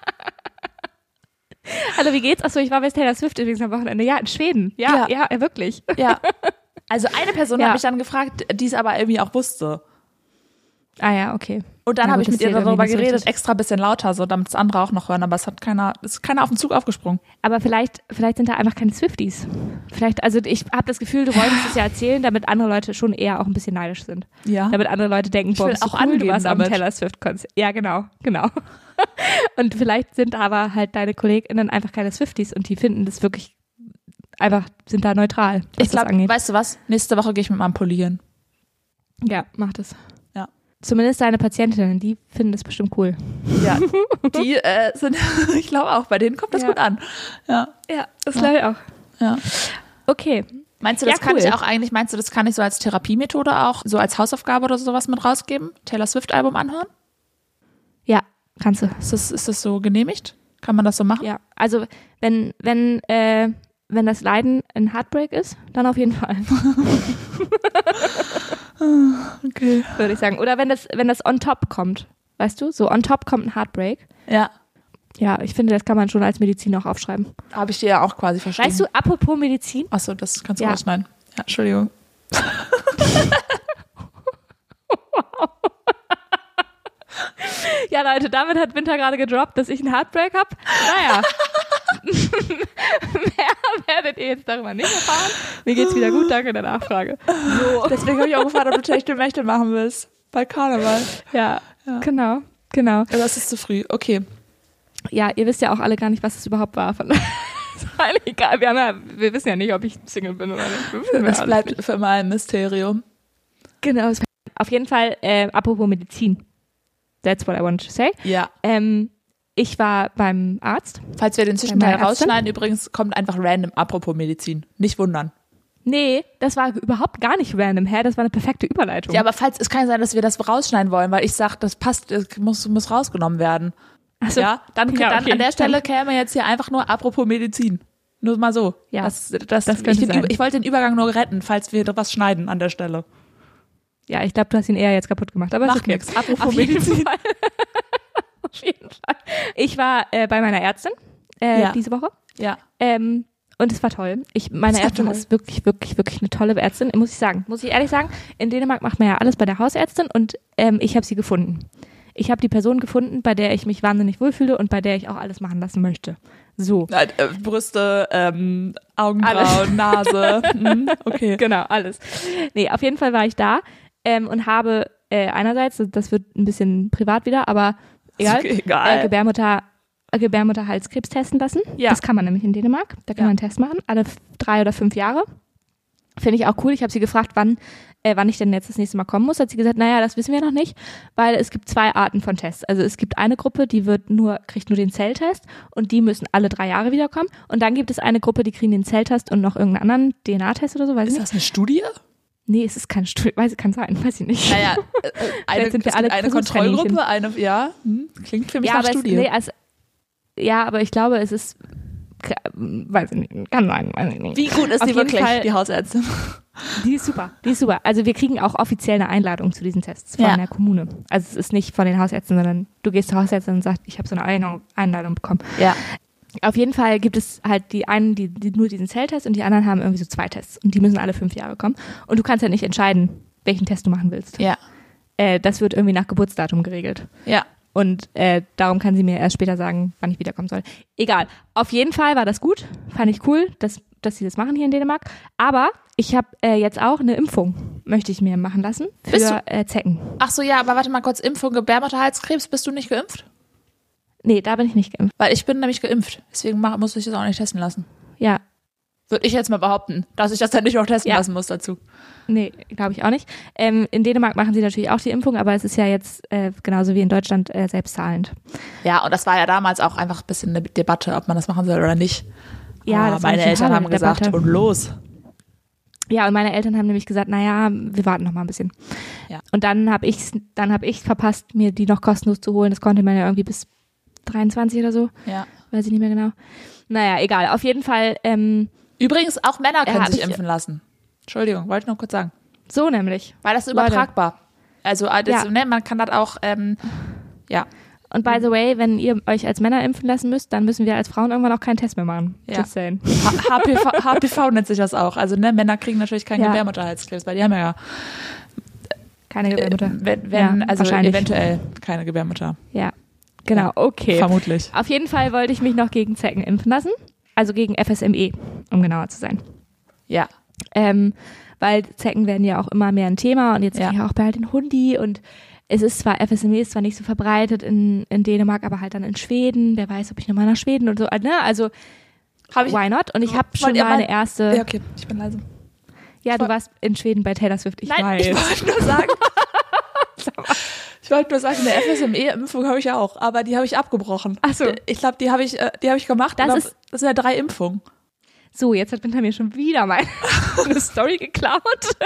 Hallo, wie geht's? Achso, ich war bei Taylor Swift übrigens am Wochenende. Ja, in Schweden. Ja, wirklich. Ja. Also eine Person hat mich dann gefragt, die es aber irgendwie auch wusste. Ah ja, okay. Und dann habe ich mit ihr darüber geredet, extra ein bisschen lauter, so damit es andere auch noch hören, aber ist keiner auf den Zug aufgesprungen. Aber vielleicht sind da einfach keine Swifties. Also ich habe das Gefühl, du wolltest es ja erzählen, damit andere Leute schon eher auch ein bisschen neidisch sind. Ja. Damit andere Leute denken, boah, bist du cool, du warst am Taylor Swift-Konzert. Ja, genau. Und vielleicht sind aber halt deine KollegInnen einfach keine Swifties und die finden das wirklich einfach, sind da neutral, was ich glaube, weißt du was? Nächste Woche gehe ich mit meinem Pulli hin. Ja, mach das. Ja. Zumindest deine Patientinnen, die finden das bestimmt cool. Ja, die sind, ich glaube auch, bei denen kommt das gut an. Ja, das glaube ich auch. Ja. Okay. Meinst du, das kann ich auch eigentlich, das kann ich so als Therapiemethode auch, so als Hausaufgabe oder sowas mit rausgeben? Taylor Swift-Album anhören? Ja, kannst du. Ist das so genehmigt? Kann man das so machen? Ja, also wenn das Leiden ein Heartbreak ist, dann auf jeden Fall. Okay. Würde ich sagen. Oder wenn das on top kommt, weißt du? So on top kommt ein Heartbreak. Ja. Ja, ich finde, das kann man schon als Medizin auch aufschreiben. Habe ich dir ja auch quasi verstanden. Weißt du, apropos Medizin? Achso, das kannst du rausschneiden. Ja, Entschuldigung. Ja, Leute, damit hat Winter gerade gedroppt, dass ich einen Heartbreak habe. Naja. Mehr werdet ihr jetzt darüber nicht erfahren. Mir geht's wieder gut, danke der Nachfrage. So. Deswegen habe ich auch gefragt, ob du Techtelmechtel machen willst. Bei Karneval. Ja, genau. Aber das ist zu früh, okay. Ja, ihr wisst ja auch alle gar nicht, was es überhaupt war. Ist eigentlich egal, wir wissen ja nicht, ob ich Single bin oder nicht. Das bleibt für immer ein Mysterium. Genau. Auf jeden Fall, apropos Medizin. That's what I want to say. Ja. Ich war beim Arzt. Falls wir den Zwischenteil rausschneiden, übrigens kommt einfach random, apropos Medizin. Nicht wundern. Nee, das war überhaupt gar nicht random, das war eine perfekte Überleitung. Ja, aber es kann sein, dass wir das rausschneiden wollen, weil ich sage, das passt, das muss rausgenommen werden. Also, ja, dann okay. An der Stelle käme jetzt hier einfach nur apropos Medizin. Nur mal so. Ja, das ich wollte den Übergang nur retten, falls wir was schneiden an der Stelle. Ja, ich glaube, du hast ihn eher jetzt kaputt gemacht, aber macht ist okay. Nix. Apropos Medizin. Auf jeden Fall. Ich war bei meiner Ärztin diese Woche. Ja. Und es war toll. Meine Ärztin ist wirklich, wirklich, wirklich eine tolle Ärztin, muss ich ehrlich sagen. In Dänemark macht man ja alles bei der Hausärztin und ich habe sie gefunden. Ich habe die Person gefunden, bei der ich mich wahnsinnig wohlfühle und bei der ich auch alles machen lassen möchte. So. Brüste, Augenbrauen, alles. Nase. Okay. Genau, alles. Nee, auf jeden Fall war ich da und habe einerseits, das wird ein bisschen privat wieder, aber egal. Gebärmutterhalskrebs testen lassen. Ja. Das kann man nämlich in Dänemark. Da kann man einen Test machen, alle 3 oder 5 Jahre. Finde ich auch cool. Ich habe sie gefragt, wann ich denn jetzt das nächste Mal kommen muss. Hat sie gesagt, naja, das wissen wir noch nicht, weil es gibt 2 Arten von Tests. Also es gibt eine Gruppe, die kriegt nur den Zelltest und die müssen alle 3 Jahre wiederkommen. Und dann gibt es eine Gruppe, die kriegen den Zelltest und noch irgendeinen anderen DNA-Test oder so. Ist das eine Studie? Nee, es ist keine Studie. Kann sein, weiß ich nicht. Naja, eine Kontrollgruppe, klingt für mich nach Studie. Aber ich glaube, es ist, weiß ich nicht, kann sein, weiß ich nicht. Wie gut ist die wirklich, die Hausärztin? Die ist super. Also wir kriegen auch offiziell eine Einladung zu diesen Tests von der Kommune. Also es ist nicht von den Hausärzten, sondern du gehst zur Hausärztin und sagst, ich habe so eine Einladung bekommen. Ja. Auf jeden Fall gibt es halt die einen, die nur diesen Zelltest und die anderen haben irgendwie so 2 Tests und die müssen alle 5 Jahre kommen. Und du kannst ja nicht entscheiden, welchen Test du machen willst. Ja. Das wird irgendwie nach Geburtsdatum geregelt. Ja. Und darum kann sie mir erst später sagen, wann ich wiederkommen soll. Egal. Auf jeden Fall war das gut. Fand ich cool, dass sie das machen hier in Dänemark. Aber ich habe jetzt auch eine Impfung, möchte ich mir machen lassen, für Zecken. Ach so, ja, aber warte mal kurz. Impfung, Gebärmutterhalskrebs, bist du nicht geimpft? Nee, da bin ich nicht geimpft. Weil ich bin nämlich geimpft. Deswegen muss ich das auch nicht testen lassen. Ja. Würde ich jetzt mal behaupten, dass ich das dann nicht noch testen lassen muss dazu. Nee, glaube ich auch nicht. In Dänemark machen sie natürlich auch die Impfung, aber es ist ja jetzt genauso wie in Deutschland selbstzahlend. Ja, und das war ja damals auch einfach ein bisschen eine Debatte, ob man das machen soll oder nicht. Ja, das meine Eltern haben gesagt, und los. Ja, und meine Eltern haben nämlich gesagt, naja, wir warten noch mal ein bisschen. Ja. Und dann hab ich verpasst, mir die noch kostenlos zu holen. Das konnte man ja irgendwie bis 23 oder so. Ja. Weiß ich nicht mehr genau. Naja, egal. Auf jeden Fall. Übrigens, auch Männer können sich impfen lassen. Entschuldigung, wollte ich noch kurz sagen. So nämlich. Weil das ist übertragbar. Also man kann das auch, ja. Und by the way, wenn ihr euch als Männer impfen lassen müsst, dann müssen wir als Frauen irgendwann auch keinen Test mehr machen. Ja. Just saying. HPV nennt sich das auch. Also Männer kriegen natürlich keinen Gebärmutterhalskrebs, weil die haben ja keine Gebärmutter. Also eventuell keine Gebärmutter. Ja, genau, okay. Vermutlich. Auf jeden Fall wollte ich mich noch gegen Zecken impfen lassen. Also gegen FSME, um genauer zu sein. Ja. Weil Zecken werden ja auch immer mehr ein Thema und jetzt kriege ich auch bald den Hundi und es ist zwar, FSME ist zwar nicht so verbreitet in Dänemark, aber halt dann in Schweden. Wer weiß, ob ich nochmal nach Schweden und so, ne? Also, why not? Und ich habe schon mal eine erste. Ja, okay, ich bin leise. Ja, du warst in Schweden bei Taylor Swift, ich weiß. Ich wollte nur sagen. Eine FSME-Impfung habe ich auch, aber die habe ich abgebrochen. Ach so. Ich glaube, die habe ich gemacht. Das sind ja 3 Impfungen. So, jetzt hat Winter mir schon wieder meine Story geklaut.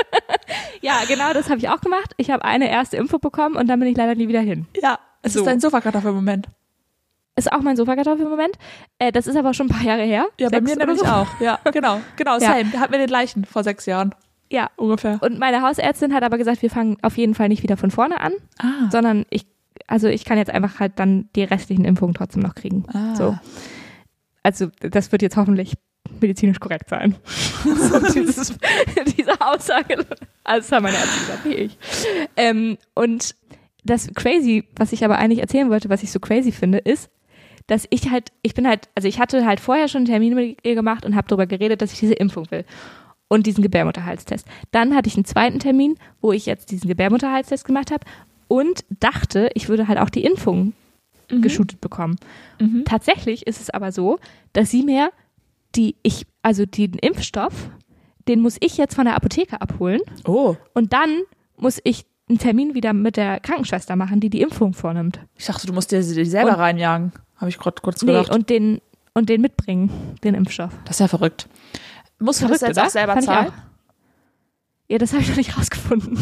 Ja, genau, das habe ich auch gemacht. Ich habe eine erste Info bekommen und dann bin ich leider nie wieder hin. Ja, es ist dein Sofakartoffelmoment. Ist auch mein Sofakartoffelmoment. Das ist aber schon ein paar Jahre her. Ja, bei mir nämlich auch. Ja, genau, same. Da hatten wir den gleichen vor 6 Jahren. Ja. Ungefähr. Und meine Hausärztin hat aber gesagt, wir fangen auf jeden Fall nicht wieder von vorne an, sondern ich kann jetzt einfach halt dann die restlichen Impfungen trotzdem noch kriegen. So. Also das wird jetzt hoffentlich medizinisch korrekt sein. So, diese Aussage. Also das haben meine Ärzte gesagt, wie ich. Und das crazy, was ich aber eigentlich erzählen wollte, was ich so crazy finde, ist, dass ich hatte halt vorher schon einen Termin mit ihr gemacht und habe darüber geredet, dass ich diese Impfung will. Und diesen Gebärmutterhalstest. Dann hatte ich einen zweiten Termin, wo ich jetzt diesen Gebärmutterhalstest gemacht habe und dachte, ich würde halt auch die Impfung geshootet bekommen. Tatsächlich ist es aber so, dass sie mir den Impfstoff, den muss ich jetzt von der Apotheke abholen. Oh. Und dann muss ich einen Termin wieder mit der Krankenschwester machen, die die Impfung vornimmt. Ich dachte, du musst dir die selber reinjagen. Habe ich gerade kurz gedacht. Nee, und den mitbringen, den Impfstoff. Das ist ja verrückt. Musst du das jetzt auch selber zahlen? Ja, das habe ich noch nicht rausgefunden.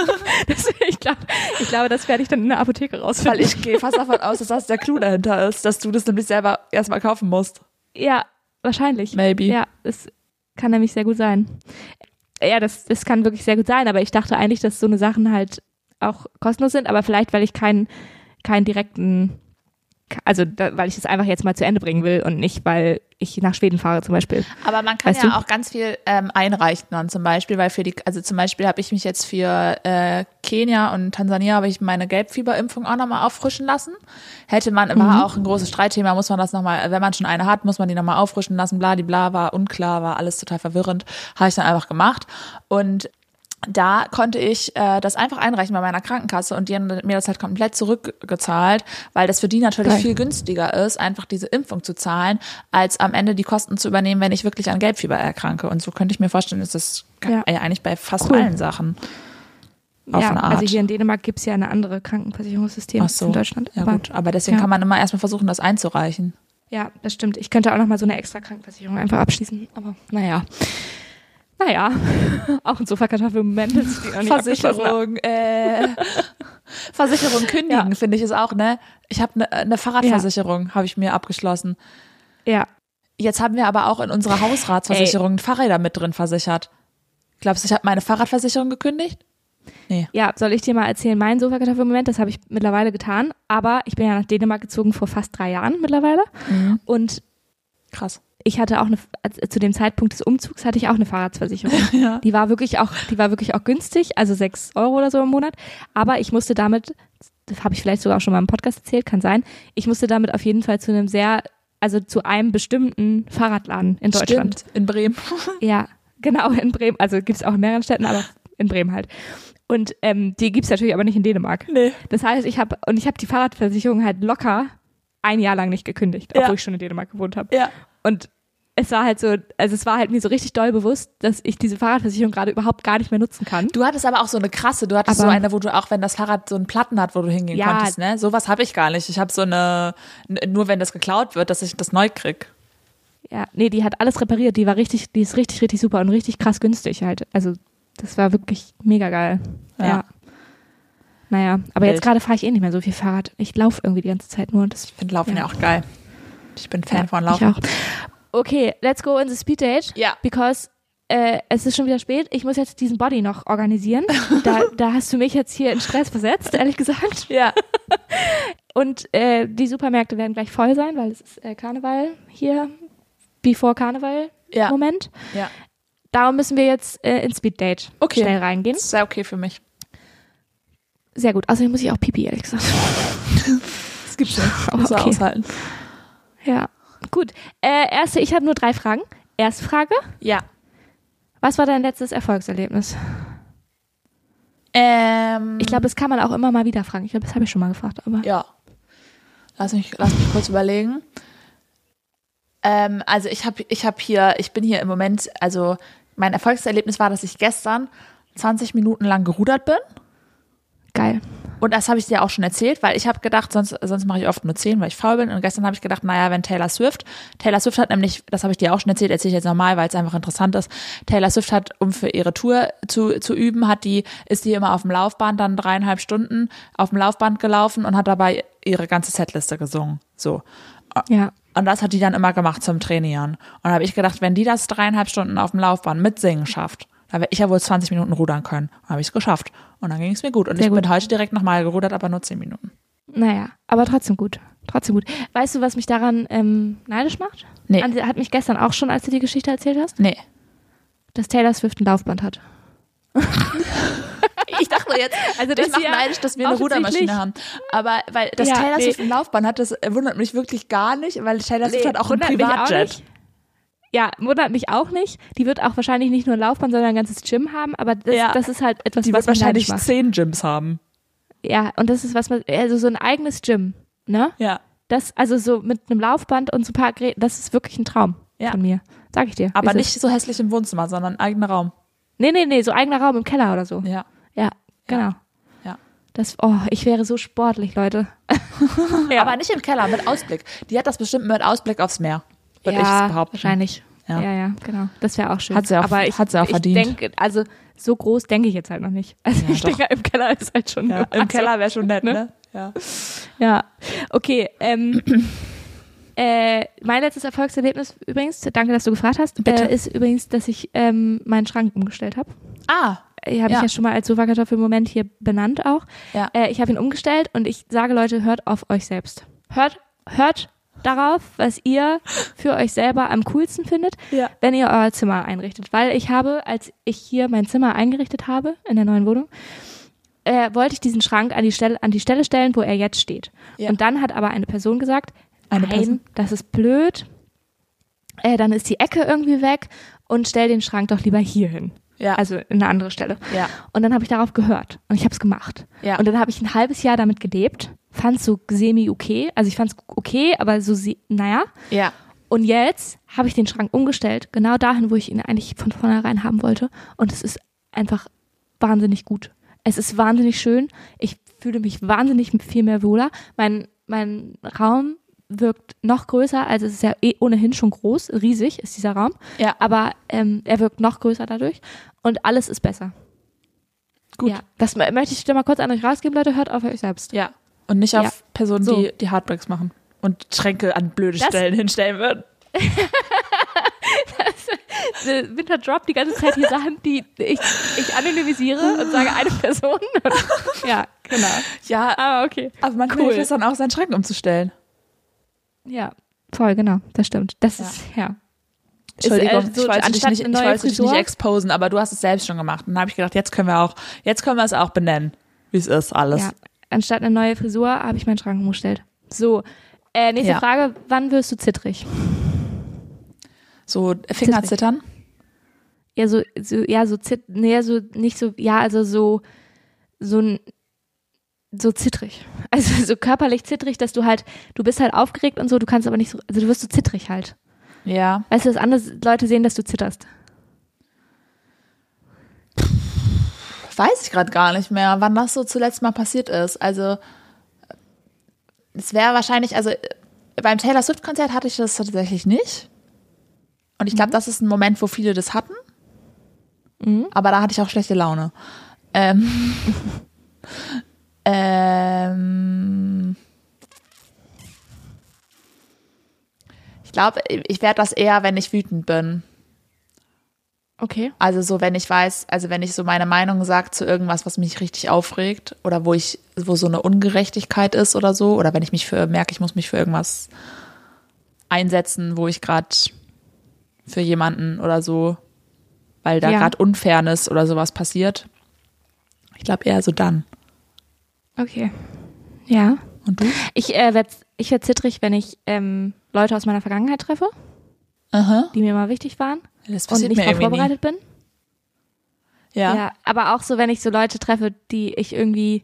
Ich glaube, das werde ich dann in der Apotheke rausfinden. Weil ich gehe fast davon aus, dass das der Clou dahinter ist, dass du das nämlich selber erstmal kaufen musst. Ja, wahrscheinlich. Maybe. Ja, das kann nämlich sehr gut sein. Ja, das kann wirklich sehr gut sein, aber ich dachte eigentlich, dass so eine Sachen halt auch kostenlos sind, aber vielleicht, weil ich keinen direkten, weil ich das einfach jetzt mal zu Ende bringen will und nicht, weil ich nach Schweden fahre zum Beispiel. Aber man kann auch ganz viel einreichen dann zum Beispiel, weil zum Beispiel habe ich mich jetzt für Kenia und Tansania habe ich meine Gelbfieberimpfung auch nochmal auffrischen lassen. War auch ein großes Streitthema, muss man das nochmal, wenn man schon eine hat, muss man die nochmal auffrischen lassen, bladibla, war unklar, war alles total verwirrend. Habe ich dann einfach gemacht und da konnte ich das einfach einreichen bei meiner Krankenkasse und die haben mir das halt komplett zurückgezahlt, weil das für die natürlich viel günstiger ist, einfach diese Impfung zu zahlen, als am Ende die Kosten zu übernehmen, wenn ich wirklich an Gelbfieber erkranke. Und so könnte ich mir vorstellen, ist das eigentlich bei fast allen Sachen auf eine Art. Also hier in Dänemark gibt es ja eine andere Krankenversicherungssystem als in Deutschland. Ja gut, aber deswegen kann man immer erstmal versuchen, das einzureichen. Ja, das stimmt. Ich könnte auch nochmal so eine extra Krankenversicherung einfach abschließen, aber naja, auch ein Sofakartoffelmoment. Versicherung kündigen, finde ich es auch, ne? Ich habe eine Fahrradversicherung, habe ich mir abgeschlossen. Ja. Jetzt haben wir aber auch in unserer Hausratsversicherung Fahrräder mit drin versichert. Glaubst du, ich habe meine Fahrradversicherung gekündigt? Nee. Ja, soll ich dir mal erzählen, mein Sofakartoffelmoment, das habe ich mittlerweile getan, aber ich bin ja nach Dänemark gezogen vor fast 3 Jahren mittlerweile und krass. Ich hatte auch zu dem Zeitpunkt des Umzugs hatte ich auch eine Fahrradversicherung. Ja. Die war wirklich auch günstig, also 6 € oder so im Monat. Aber ich musste damit, das habe ich vielleicht sogar auch schon mal im Podcast erzählt, kann sein, ich musste damit auf jeden Fall zu einem bestimmten Fahrradladen in Deutschland. Stimmt, in Bremen. Ja, genau, in Bremen. Also gibt es auch in mehreren Städten, aber in Bremen halt. Und die gibt es natürlich aber nicht in Dänemark. Nee. Das heißt, ich habe die Fahrradversicherung halt locker 1 Jahr lang nicht gekündigt, obwohl ich schon in Dänemark gewohnt habe. Ja. Und es war halt so, es war halt mir so richtig doll bewusst, dass ich diese Fahrradversicherung gerade überhaupt gar nicht mehr nutzen kann. Du hattest aber auch so eine krasse, so eine, wo du auch, wenn das Fahrrad so einen Platten hat, wo du hingehen konntest, ne? Sowas habe ich gar nicht. Ich habe so eine, nur wenn das geklaut wird, dass ich das neu krieg. Ja, nee, die hat alles repariert, die ist richtig, richtig super und richtig krass günstig halt. Also das war wirklich mega geil. Ja. Naja, aber jetzt gerade fahre ich nicht mehr so viel Fahrrad. Ich laufe irgendwie die ganze Zeit nur. Ich finde Laufen ja auch geil. Ich bin Fan von Laufen. Ich auch. Okay, let's go in the speed date. Ja. Because es ist schon wieder spät. Ich muss jetzt diesen Body noch organisieren. Da hast du mich jetzt hier in Stress versetzt, ehrlich gesagt. Ja. Und die Supermärkte werden gleich voll sein, weil es ist Karneval hier, before Karneval Moment. Ja. Darum müssen wir jetzt ins Speed Date schnell reingehen. Das ist sehr okay für mich. Sehr gut. Außerdem muss ich auch Pipi, ehrlich gesagt. Das gibt's nicht. Muss er aushalten. Ja, gut. Ich habe nur 3 Fragen. Erste Frage. Ja. Was war dein letztes Erfolgserlebnis? Ich glaube, das kann man auch immer mal wieder fragen. Ich glaube, das habe ich schon mal gefragt. Aber ja. Lass mich kurz überlegen. Also ich bin hier im Moment, also mein Erfolgserlebnis war, dass ich gestern 20 Minuten lang gerudert bin. Geil. Und das habe ich dir auch schon erzählt, weil ich habe gedacht, sonst mache ich oft nur 10, weil ich faul bin. Und gestern habe ich gedacht, naja, wenn Taylor Swift hat nämlich, das habe ich dir auch schon erzählt, erzähle ich jetzt nochmal, weil es einfach interessant ist. Taylor Swift hat, um für ihre Tour zu üben, ist die immer auf dem Laufband dann 3,5 Stunden auf dem Laufband gelaufen und hat dabei ihre ganze Setliste gesungen. So. Ja. Und das hat die dann immer gemacht zum Trainieren. Und da habe ich gedacht, wenn die das 3,5 Stunden auf dem Laufband mit Singen schafft, da werde ich ja wohl 20 Minuten rudern können. Und habe ich es geschafft. Und dann ging es mir gut. Und ich bin heute direkt nochmal gerudert, aber nur 10 Minuten. Naja, aber trotzdem gut. Weißt du, was mich daran neidisch macht? Nee. Hat mich gestern auch schon, als du die Geschichte erzählt hast? Nee. Dass Taylor Swift ein Laufband hat. Ich dachte jetzt, also das macht neidisch, dass wir eine Rudermaschine haben. Aber weil das Taylor Swift ein Laufband hat, das wundert mich wirklich gar nicht, weil Taylor Swift hat auch ein Privatjet. Ja, wundert mich auch nicht. Die wird auch wahrscheinlich nicht nur ein Laufband, sondern ein ganzes Gym haben, aber das ist halt etwas, die was wird wahrscheinlich 10 Gyms haben. Ja, und das ist also so ein eigenes Gym, ne? Ja. Das, also so mit einem Laufband und so ein paar Geräten, das ist wirklich ein Traum von mir, sag ich dir. Aber nicht so hässlich im Wohnzimmer, sondern ein eigener Raum. Nee, so eigener Raum im Keller oder so. Ja. Ja, genau. Ja. Ich wäre so sportlich, Leute. Ja. Aber nicht im Keller, mit Ausblick. Die hat das bestimmt mit Ausblick aufs Meer. Würde ich behaupten. Wahrscheinlich. Ja, genau. Das wäre auch schön. Hat sie auch verdient. Ich denke, also so groß denke ich jetzt halt noch nicht. Also ich denke, im Keller ist halt schon. Ja, im Keller wäre schon nett, ne? Ja. Okay. Mein letztes Erfolgserlebnis übrigens, danke, dass du gefragt hast, ist übrigens, dass ich meinen Schrank umgestellt habe. Ah. Habe ich ja schon mal als Sofakartoffel-Moment hier benannt auch. Ja. Ich habe ihn umgestellt und ich sage, Leute, hört auf euch selbst. Hört darauf, was ihr für euch selber am coolsten findet, wenn ihr euer Zimmer einrichtet. Weil ich habe, als ich hier mein Zimmer eingerichtet habe, in der neuen Wohnung, wollte ich diesen Schrank an die Stelle stellen, wo er jetzt steht. Ja. Und dann hat aber eine Person gesagt, nein, das ist blöd, dann ist die Ecke irgendwie weg und stell den Schrank doch lieber hier hin. Ja. Also in eine andere Stelle. Ja. Und dann habe ich darauf gehört und ich habe es gemacht. Ja. Und dann habe ich ein halbes Jahr damit gelebt, fand es so semi-okay. Also ich fand es okay, aber so, naja. Ja. Und jetzt habe ich den Schrank umgestellt, genau dahin, wo ich ihn eigentlich von vornherein haben wollte. Und es ist einfach wahnsinnig gut. Es ist wahnsinnig schön. Ich fühle mich wahnsinnig viel mehr wohler. Mein Raum wirkt noch größer, also es ist ja ohnehin schon groß, riesig ist dieser Raum, aber er wirkt noch größer dadurch und alles ist besser. Gut. Ja, das möchte ich dir mal kurz an euch rausgeben, Leute, hört auf euch selbst. Ja, und nicht auf Personen, die Hardbreaks machen und Schränke an blöde Stellen hinstellen würden. Winter droppt die ganze Zeit hier Sachen, die ich anonymisiere und sage eine Person. Ja, genau. Ja, aber okay. Aber man hilft es dann auch, seinen Schrank umzustellen. Ja, voll, genau, das stimmt. Das ist, Entschuldigung, ich wollte dich nicht exposen, aber du hast es selbst schon gemacht. Und dann habe ich gedacht, jetzt können wir es auch benennen, wie es ist, alles. Ja, anstatt eine neue Frisur habe ich meinen Schrank umgestellt. So, nächste Frage, wann wirst du zittrig? So Fingerzittern? Ja, so zittrig. Also so körperlich zittrig, dass du bist halt aufgeregt und so, du kannst aber nicht so, also du wirst so zittrig halt. Ja. Weißt du, dass andere Leute sehen, dass du zitterst? Weiß ich gerade gar nicht mehr, wann das so zuletzt mal passiert ist. Also es wäre wahrscheinlich, also beim Taylor Swift-Konzert hatte ich das tatsächlich nicht. Und ich glaube, das ist ein Moment, wo viele das hatten. Mhm. Aber da hatte ich auch schlechte Laune. Ich glaube, ich werde das eher, wenn ich wütend bin. Okay. Also so, wenn ich weiß, also wenn ich so meine Meinung sage zu irgendwas, was mich richtig aufregt oder wo so eine Ungerechtigkeit ist oder so, oder wenn ich merke, ich muss mich für irgendwas einsetzen, wo ich gerade für jemanden oder so, weil da gerade Unfairness oder sowas passiert. Ich glaube eher so dann. Okay. Ja. Und du? Ich werd zittrig, wenn ich Leute aus meiner Vergangenheit treffe, die mir mal wichtig waren. Das und nicht darauf vorbereitet bin. Ja. Aber auch so, wenn ich so Leute treffe, die ich irgendwie,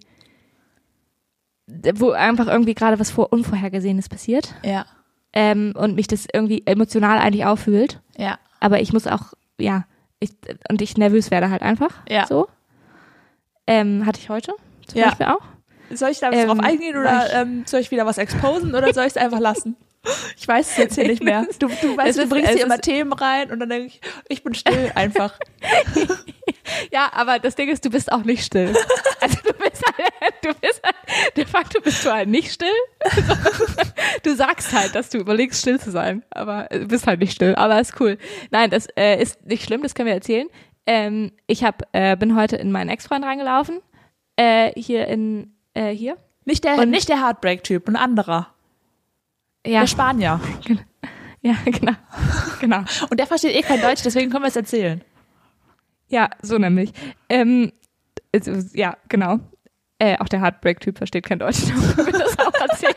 wo einfach irgendwie gerade was Unvorhergesehenes passiert. Ja. Und mich das irgendwie emotional eigentlich auffühlt. Ja. Aber ich muss auch, ich nervös werde halt einfach. Ja. So. Hatte ich heute zum Beispiel auch. Soll ich da drauf eingehen oder soll ich wieder was exposen oder soll ich es einfach lassen? Ich weiß es jetzt hier nicht mehr. Du weißt, du bringst hier immer Themen rein und dann denke ich bin still einfach. Ja, aber das Ding ist, du bist auch nicht still. Also du bist halt, de facto bist du halt nicht still. Du sagst halt, dass du überlegst, still zu sein, aber du bist halt nicht still, aber ist cool. Nein, das ist nicht schlimm, das können wir erzählen. Ich bin heute in meinen Ex-Freund reingelaufen, hier. Nicht der Heartbreak-Typ, ein anderer. Ja. Der Spanier. Ja, genau. Und der versteht kein Deutsch, deswegen können wir es erzählen. Ja, so nämlich. Ja, genau. Auch der Heartbreak-Typ versteht kein Deutsch, dann können wir das auch erzählen.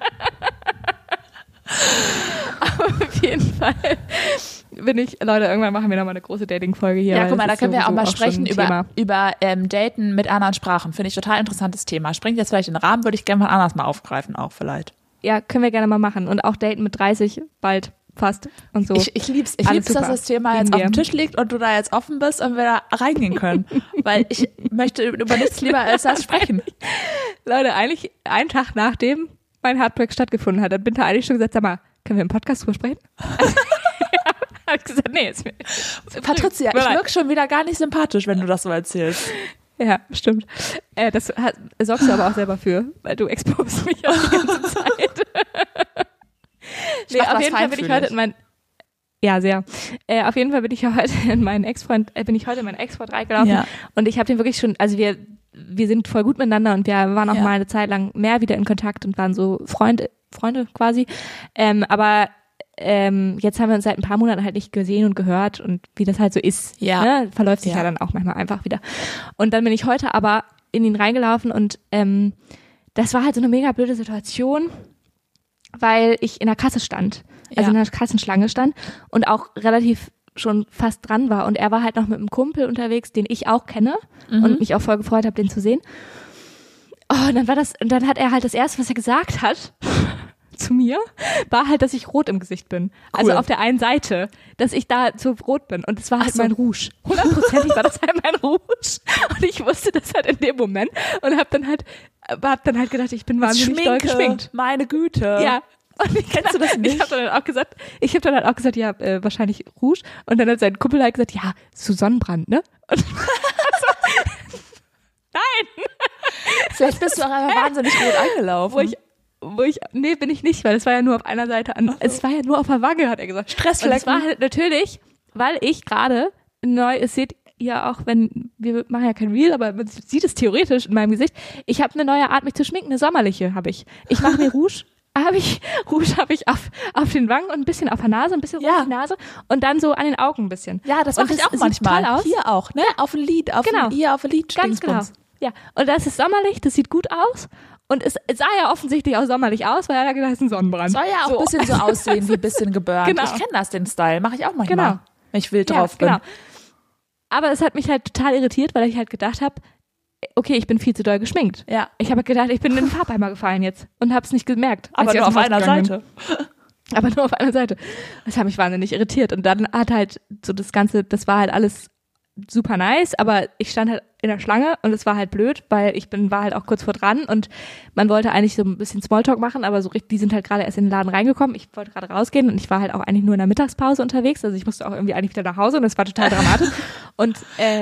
Aber auf jeden Fall Leute, irgendwann machen wir nochmal eine große Dating-Folge hier. Ja, guck mal, da können wir auch mal sprechen über Daten mit anderen Sprachen. Finde ich total interessantes Thema. Springt jetzt vielleicht in den Rahmen, würde ich gerne mal anders mal aufgreifen, auch vielleicht. Ja, können wir gerne mal machen. Und auch Daten mit 30 bald fast und so. Ich lieb's, dass das Thema jetzt auf dem Tisch liegt und du da jetzt offen bist und wir da reingehen können. Weil ich möchte über nichts lieber als das sprechen. Leute, eigentlich einen Tag nachdem mein Heartbreak stattgefunden hat, dann bin ich da eigentlich schon gesagt, sag mal, können wir im Podcast drüber sprechen? Habe ich gesagt, nee, ist mir Patricia, ich wirke schon wieder gar nicht sympathisch, wenn du das so erzählst. Ja, stimmt. Das sorgst du aber auch selber für, weil du exposest mich auch die ganze Zeit. Nee, auf jeden Fall bin ich heute in mein sehr. Auf jeden Fall bin ich heute in meinen Ex-Freund reingelaufen und ich habe den wirklich schon, also wir sind voll gut miteinander und wir waren auch mal eine Zeit lang mehr wieder in Kontakt und waren so Freunde quasi. Aber jetzt haben wir uns seit ein paar Monaten halt nicht gesehen und gehört und wie das halt so ist, ne? Verläuft sich ja dann auch manchmal einfach wieder. Und dann bin ich heute aber in ihn reingelaufen und das war halt so eine mega blöde Situation, weil ich in der Kasse stand, also in der Kassenschlange stand und auch relativ schon fast dran war und er war halt noch mit einem Kumpel unterwegs, den ich auch kenne und mich auch voll gefreut habe, den zu sehen. Oh, und dann hat er halt das Erste, was er gesagt hat zu mir, war halt, dass ich rot im Gesicht bin. Cool. Also auf der einen Seite, dass ich da zu rot bin. Und das war halt mein Rouge. 100%ig war das halt mein Rouge. Und ich wusste das halt in dem Moment und hab dann halt gedacht, ich bin wahnsinnig doll geschminkt. Meine Güte. Ja. Und kennst du das nicht? Ich habe dann halt auch gesagt, ja, wahrscheinlich Rouge. Und dann hat sein Kumpel halt gesagt, ja, so Sonnenbrand, ne? Und nein! Vielleicht bist du auch einfach wahnsinnig rot angelaufen. Nee, bin ich nicht, weil es war ja nur auf einer Seite es war ja nur auf der Wange, hat er gesagt. Stressflecken. Und es war halt natürlich, weil ich gerade es seht ihr auch, wir machen ja kein Reel, aber man sieht es theoretisch in meinem Gesicht. Ich habe eine neue Art, mich zu schminken, eine sommerliche habe ich. Ich mache mir Rouge habe ich auf den Wangen und ein bisschen auf der Nase, ein bisschen auf die Nase und dann so an den Augen ein bisschen. Ja, das mache ich auch manchmal. Aus. Hier auch, ne? Auf ein Lid, hier auf ein Lid. Ganz genau. Ja, und das ist sommerlich, das sieht gut aus. Und es sah ja offensichtlich auch sommerlich aus, weil er hat gedacht, es ist ein Sonnenbrand. Soll ja auch ein bisschen so aussehen, wie ein bisschen geburnt. Genau. Ich kenne das, den Style. Mache ich auch manchmal, wenn ich wild drauf bin. Genau. Aber es hat mich halt total irritiert, weil ich halt gedacht habe, okay, ich bin viel zu doll geschminkt. Ja. Ich habe gedacht, ich bin in den Farbeimer gefallen jetzt und habe es nicht gemerkt. Aber nur auf einer Seite. Aber nur auf einer Seite. Das hat mich wahnsinnig irritiert. Und dann hat halt so das war halt alles super nice, aber ich stand halt in der Schlange und es war halt blöd, weil war halt auch kurz vor dran und man wollte eigentlich so ein bisschen Smalltalk machen, aber so richtig, die sind halt gerade erst in den Laden reingekommen. Ich wollte gerade rausgehen und ich war halt auch eigentlich nur in der Mittagspause unterwegs, also ich musste auch irgendwie eigentlich wieder nach Hause und das war total dramatisch. Und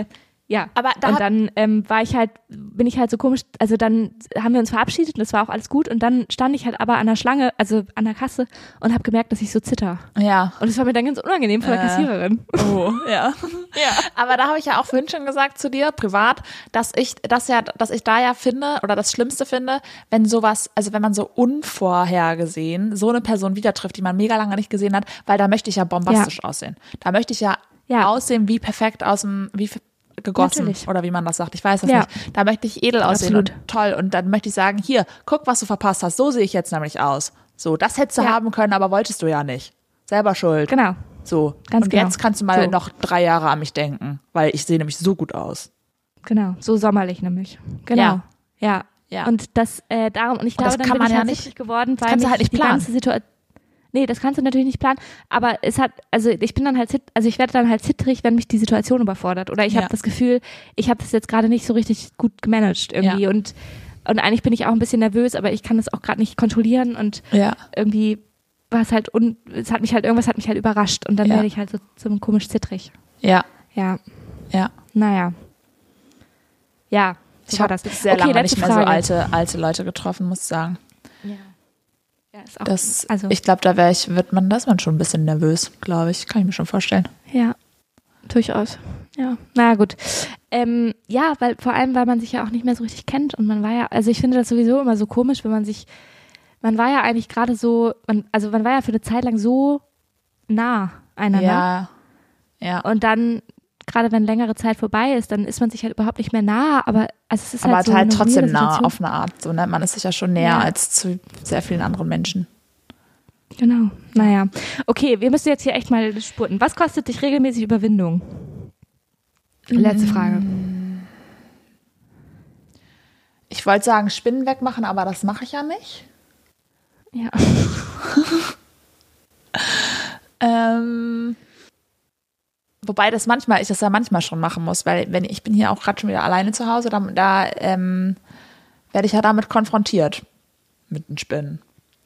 Ja, Aber und dann bin ich halt so komisch, also dann haben wir uns verabschiedet und das war auch alles gut und dann stand ich halt aber an der Schlange, also an der Kasse und habe gemerkt, dass ich so zitter. Ja. Und es war mir dann ganz unangenehm von der Kassiererin. Oh, ja. Aber da habe ich ja auch vorhin schon gesagt zu dir, privat, dass ich da ja finde, oder das Schlimmste finde, wenn sowas, also wenn man so unvorhergesehen so eine Person wieder trifft, die man mega lange nicht gesehen hat, weil da möchte ich ja bombastisch aussehen. Da möchte ich ja aussehen wie perfekt wie gegossen. Natürlich. Oder wie man das sagt, ich weiß das nicht. Da möchte ich edel aussehen und toll und dann möchte ich sagen, hier, guck, was du verpasst hast, so sehe ich jetzt nämlich aus. So, das hättest du haben können, aber wolltest du ja nicht. Selber schuld. Genau. So, ganz und genau. Jetzt kannst du mal noch 3 Jahre an mich denken, weil ich sehe nämlich so gut aus. Genau, so sommerlich nämlich. Genau. Ja. Und das darum, und ich glaube, dann bin ich halt zittrig geworden, weil kannst du halt nicht die planen. ganze Situation. Nee, das kannst du natürlich nicht planen, aber ich werde dann halt zittrig, wenn mich die Situation überfordert oder ich habe das Gefühl, ich habe das jetzt gerade nicht so richtig gut gemanagt irgendwie und eigentlich bin ich auch ein bisschen nervös, aber ich kann das auch gerade nicht kontrollieren und irgendwie war es halt irgendwas hat mich halt überrascht und dann werde ich halt so komisch zittrig. Ja. Naja. Ja, so ich war habe das. sehr lange nicht mehr Frage. so alte Leute getroffen, muss ich sagen. Ja, ist auch, ich glaube, da wird man schon ein bisschen nervös, glaube ich. Kann ich mir schon vorstellen. Ja, durchaus. Ja, naja, gut. Weil man sich ja auch nicht mehr so richtig kennt und man war ja, also ich finde das sowieso immer so komisch, wenn man war ja eigentlich gerade so, man war ja für eine Zeit lang so nah einander. Ja. Und dann, gerade wenn längere Zeit vorbei ist, dann ist man sich halt überhaupt nicht mehr nah, aber es ist halt so halt eine trotzdem nah Situation. auf eine Art. So, ne? Man ist sich ja schon näher als zu sehr vielen anderen Menschen. Genau, naja. Okay, wir müssen jetzt hier echt mal spurten. Was kostet dich regelmäßig Überwindung? Letzte Frage. Ich wollte sagen, Spinnen wegmachen, aber das mache ich ja nicht. Ja. Wobei ich das ja manchmal schon machen muss, weil ich bin hier auch gerade schon wieder alleine zu Hause, da werde ich ja damit konfrontiert mit den Spinnen.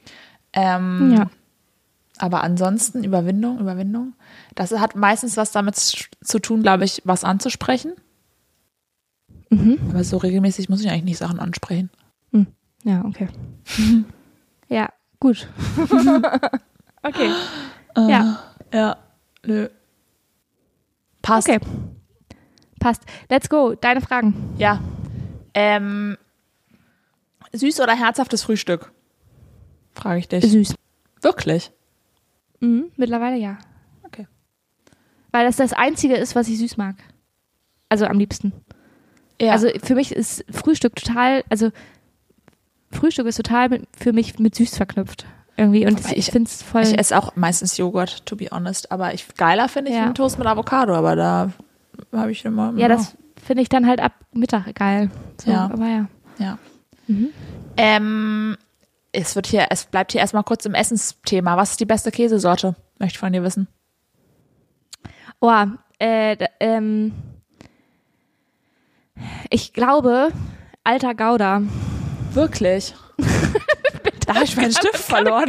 Aber ansonsten Überwindung, das hat meistens was damit zu tun, glaube ich, was anzusprechen. Aber so regelmäßig muss ich eigentlich nicht Sachen ansprechen. Ja, okay. Ja, gut. Okay. Ja, nö. Passt. Okay. Passt. Let's go. Deine Fragen. Ja. Süß oder herzhaftes Frühstück? Frage ich dich. Süß. Wirklich? Mittlerweile ja. Okay. Weil das Einzige ist, was ich süß mag. Also am liebsten. Ja. Also für mich ist Frühstück total für mich mit süß verknüpft. Irgendwie. Und ich finde es voll. Ich esse auch meistens Joghurt, to be honest. Aber geiler finde ich einen Toast mit Avocado. Aber da habe ich immer. Ja, das finde ich dann halt ab Mittag geil. So, ja. Aber ja. Es bleibt hier erstmal kurz im Essensthema. Was ist die beste Käsesorte? Möchte ich von dir wissen. Ich glaube, alter Gouda. Wirklich? Da habe ich meinen Stift verloren.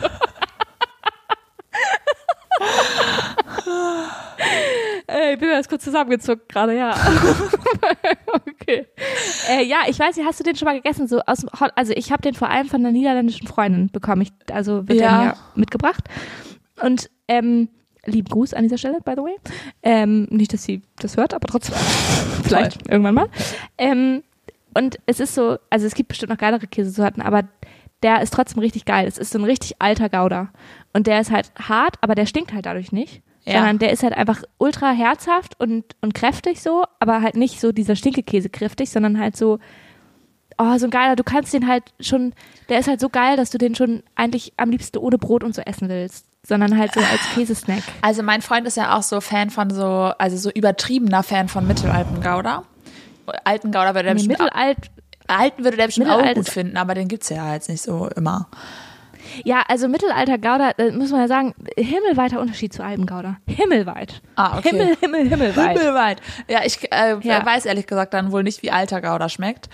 Ich bin jetzt kurz zusammengezuckt gerade, ja. Okay. Ich weiß nicht, hast du den schon mal gegessen? Also ich habe den vor allem von einer niederländischen Freundin bekommen. Wird der mir mitgebracht. Und lieben Gruß an dieser Stelle, by the way. Nicht, dass sie das hört, aber trotzdem. Vielleicht irgendwann mal. Und es ist so, also es gibt bestimmt noch geilere Käsesorten, aber der ist trotzdem richtig geil. Es ist so ein richtig alter Gouda. Und der ist halt hart, aber der stinkt halt dadurch nicht. Ja. Sondern der ist halt einfach ultra herzhaft und kräftig so, aber halt nicht so dieser Stinkekäse kräftig, sondern halt so, so ein geiler, du kannst den halt schon, der ist halt so geil, dass du den schon eigentlich am liebsten ohne Brot und so essen willst, sondern halt so als Käsesnack. Also mein Freund ist ja auch so Fan von so übertriebener Fan von Mittelalten-Gouda. Alten Gouda würde der bestimmt Alten würde der bestimmt auch gut finden, aber den gibt's ja jetzt nicht so immer. Ja, also Mittelalter Gouda, muss man ja sagen, himmelweiter Unterschied zu alten Gouda. Himmelweit. Ah, okay. Himmelweit. Himmelweit. Ja, ich weiß ehrlich gesagt dann wohl nicht, wie alter Gouda schmeckt.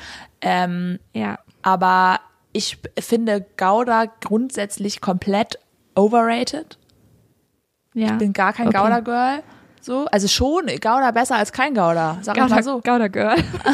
Aber ich finde Gouda grundsätzlich komplett overrated. Ja. Ich bin gar kein Gouda-Girl. So, also schon Gouda besser als kein Gouda, sag ich mal so. Gouda Girl.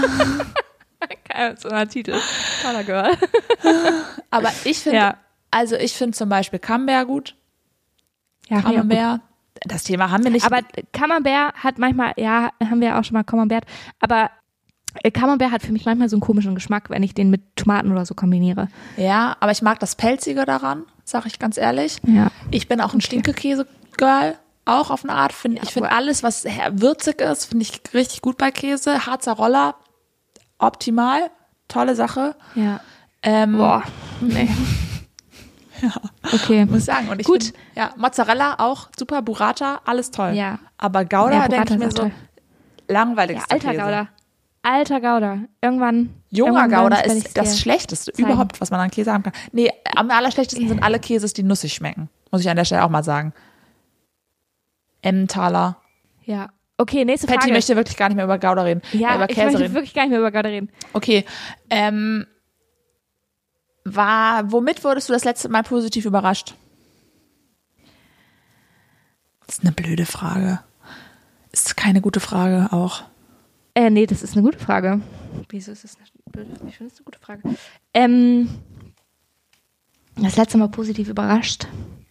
So ein Titel. Gouda Girl. Aber ich finde, ich finde zum Beispiel Camembert gut. Ja, Camembert. Das Thema haben wir nicht. Aber Camembert hat manchmal, haben wir auch schon mal Camembert, aber Camembert hat für mich manchmal so einen komischen Geschmack, wenn ich den mit Tomaten oder so kombiniere. Ja, aber ich mag das Pelzige daran, sag ich ganz ehrlich. Ja. Ich bin auch ein Stinkekäse-Girl, auch auf eine Art. Ich finde alles, was würzig ist, finde ich richtig gut bei Käse. Harzer Roller, optimal, tolle Sache. Ja. Nee. Ja, okay. Muss ich sagen. Und ich gut. Find, Mozzarella auch super, Burrata, alles toll. Ja. Aber Gouda denke ich mir so, langweiligster Käse. Alter Gouda. Irgendwann. Junger Gouda ist das Schlechteste überhaupt, was man an Käse haben kann. Nee, am allerschlechtesten sind alle Käses, die nussig schmecken. Muss ich an der Stelle auch mal sagen. Emmentaler. Ja. Okay, nächste Frage. Patty möchte wirklich gar nicht mehr über Gouda reden. Ja, über Käse ich möchte reden. wirklich gar nicht mehr über Gouda reden. Okay. Womit wurdest du das letzte Mal positiv überrascht? Das ist eine blöde Frage. Ist keine gute Frage auch. Nee, das ist eine gute Frage. Wieso ist das eine blöde Frage? Ich finde es eine gute Frage. Das letzte Mal positiv überrascht.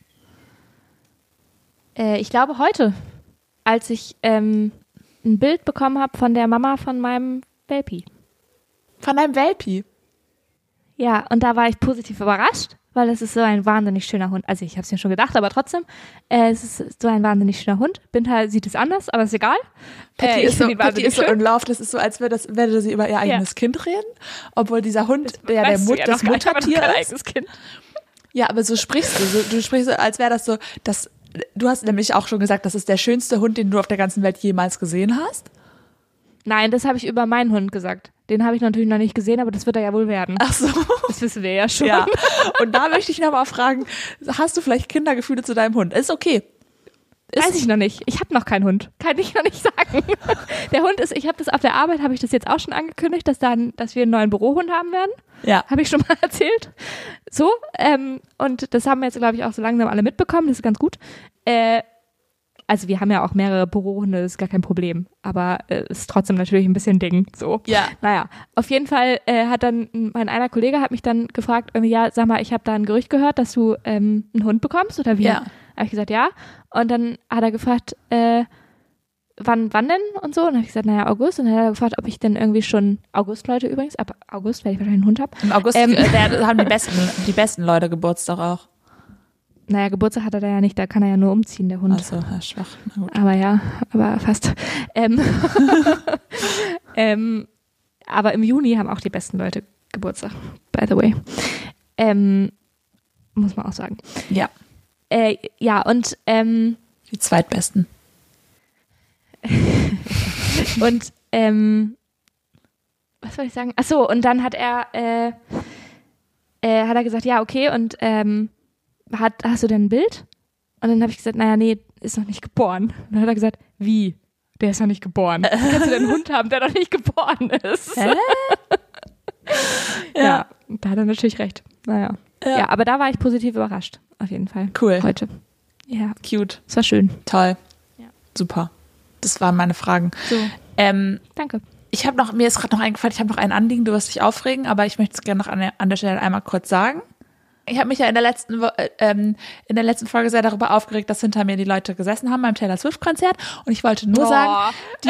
Ich glaube heute, als ich ein Bild bekommen habe von der Mama von meinem Welpi. Von deinem Welpi? Ja, und da war ich positiv überrascht, weil es ist so ein wahnsinnig schöner Hund. Also ich habe es mir schon gedacht, aber trotzdem, es ist so ein wahnsinnig schöner Hund. Binta sieht es anders, aber ist egal. Patty ist so im Lauf, das ist so, als würde sie über ihr eigenes Kind reden, obwohl dieser Hund das Muttertier ist. Kind. Ja, aber so sprichst du. Du sprichst so, als wäre das so, du hast nämlich auch schon gesagt, das ist der schönste Hund, den du auf der ganzen Welt jemals gesehen hast. Nein, das habe ich über meinen Hund gesagt. Den habe ich natürlich noch nicht gesehen, aber das wird er ja wohl werden. Ach so. Das wissen wir ja schon. Ja. Und da möchte ich noch mal fragen, hast du vielleicht Kindergefühle zu deinem Hund? Ist okay. Weiß ich noch nicht. Ich habe noch keinen Hund. Kann ich noch nicht sagen. Der Hund ist, ich habe das auf der Arbeit, habe ich das jetzt auch schon angekündigt, dass wir einen neuen Bürohund haben werden. Ja. Habe ich schon mal erzählt. So, und das haben wir jetzt, glaube ich, auch so langsam alle mitbekommen. Das ist ganz gut. Also wir haben ja auch mehrere Bürohunde, das ist gar kein Problem. Aber ist trotzdem natürlich ein bisschen Ding. So. Ja. Naja, auf jeden Fall hat dann einer Kollege hat mich dann gefragt, ja, sag mal, ich habe da ein Gerücht gehört, dass du einen Hund bekommst oder wie? Ja. Habe ich gesagt, ja. Und dann hat er gefragt, wann denn und so. Und dann habe ich gesagt, naja, August. Und dann hat er gefragt, ob ich denn irgendwie schon, August, Leute übrigens, ab August, weil ich wahrscheinlich einen Hund habe. Im August haben die besten Leute Geburtstag auch. Naja, Geburtstag hat er da ja nicht, da kann er ja nur umziehen, der Hund. Ach so, ja, schwach. Na gut. Aber fast. Aber im Juni haben auch die besten Leute Geburtstag, by the way. Muss man auch sagen. Ja. Ja, und die zweitbesten. und was soll ich sagen? Ach so, und dann hat er gesagt, ja, okay, und hast du denn ein Bild? Und dann habe ich gesagt, naja, nee, ist noch nicht geboren. Und dann hat er gesagt, wie? Der ist noch nicht geboren. Kannst du denn einen Hund haben, der noch nicht geboren ist? Hä? Ja, da hat er natürlich recht. Naja. Ja, aber da war ich positiv überrascht. Auf jeden Fall. Cool. Heute. Ja. Cute. Es war schön. Toll. Ja. Super. Das waren meine Fragen. So. Danke. Mir ist gerade noch eingefallen, ich habe noch ein Anliegen, du wirst dich aufregen, aber ich möchte es gerne noch an der Stelle einmal kurz sagen. Ich habe mich ja in der letzten Folge sehr darüber aufgeregt, dass hinter mir die Leute gesessen haben beim Taylor Swift Konzert und ich wollte nur sagen,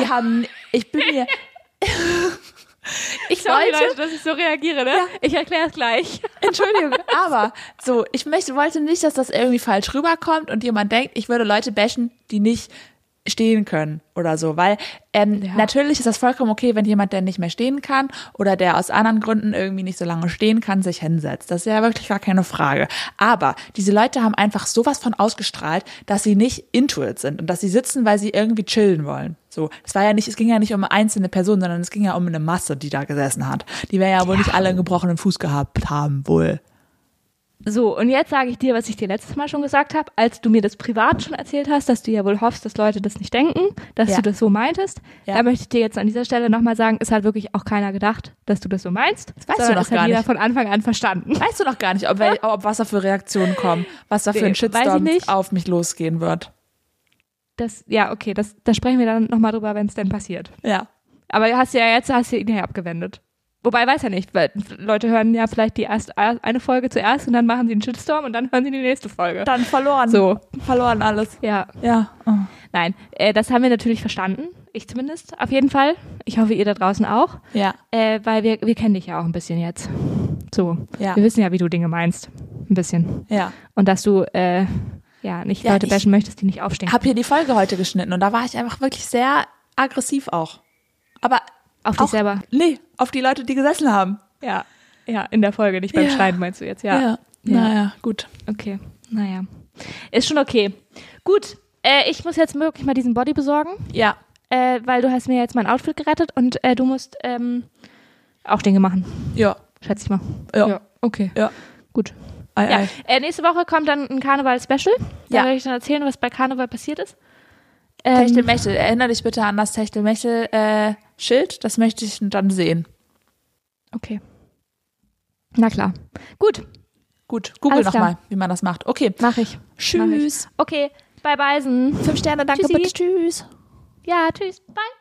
Leute, dass ich so reagiere, ne? Ja. Ich erkläre es gleich. Entschuldigung, aber so, wollte nicht, dass das irgendwie falsch rüberkommt und jemand denkt, ich würde Leute bashen, die nicht stehen können oder so, weil natürlich ist das vollkommen okay, wenn jemand, der nicht mehr stehen kann oder der aus anderen Gründen irgendwie nicht so lange stehen kann, sich hinsetzt. Das ist ja wirklich gar keine Frage. Aber diese Leute haben einfach sowas von ausgestrahlt, dass sie nicht into it sind und dass sie sitzen, weil sie irgendwie chillen wollen. So, es ging ja nicht um eine einzelne Person, sondern es ging ja um eine Masse, die da gesessen hat. Die werden ja wohl nicht alle einen gebrochenen Fuß gehabt haben, wohl. So, und jetzt sage ich dir, was ich dir letztes Mal schon gesagt habe, als du mir das privat schon erzählt hast, dass du ja wohl hoffst, dass Leute das nicht denken, dass du das so meintest. Ja. Da möchte ich dir jetzt an dieser Stelle nochmal sagen, ist halt wirklich auch keiner gedacht, dass du das so meinst. Das weißt du noch gar nicht. Jeder von Anfang an verstanden. Weißt du noch gar nicht, ob was da für Reaktionen kommen, was da für ein Shitstorm auf mich losgehen wird. da sprechen wir dann nochmal drüber, wenn es denn passiert. Ja. Aber hast du ihn ja abgewendet. Wobei, weiß ja nicht, weil Leute hören ja vielleicht eine Folge zuerst und dann machen sie einen Shitstorm und dann hören sie die nächste Folge. Dann verloren. So. Verloren alles. Ja. Ja. Oh. Nein, das haben wir natürlich verstanden. Ich zumindest, auf jeden Fall. Ich hoffe, ihr da draußen auch. Ja. Weil wir kennen dich ja auch ein bisschen jetzt. So. Ja. Wir wissen ja, wie du Dinge meinst. Ein bisschen. Ja. Und dass du, nicht Leute bashen möchtest, die nicht aufstehen. Ich habe hier die Folge heute geschnitten und da war ich einfach wirklich sehr aggressiv auch. Aber auf dich selber? Nee, auf die Leute, die gesessen haben. Ja, in der Folge, nicht beim Schneiden meinst du jetzt, ja. Naja, gut. Okay, naja. Ist schon okay. Gut, ich muss jetzt wirklich mal diesen Body besorgen. Ja. Weil du hast mir jetzt mein Outfit gerettet und du musst auch Dinge machen. Ja. Schätze ich mal. Ja. Okay. Ja. Gut. Ei. Nächste Woche kommt dann ein Karneval-Special. Da Ja. werde ich dann erzählen, was bei Karneval passiert ist. Techtelmechtel, erinnere dich bitte an das Techtelmechtel-Schild, das möchte ich dann sehen. Okay. Na klar. Gut, Google nochmal, wie man das macht. Okay. mach ich. Tschüss. Okay, bye Beisen. 5 Sterne, danke, Tschüssi. bitte, tschüss. Ja, tschüss, bye.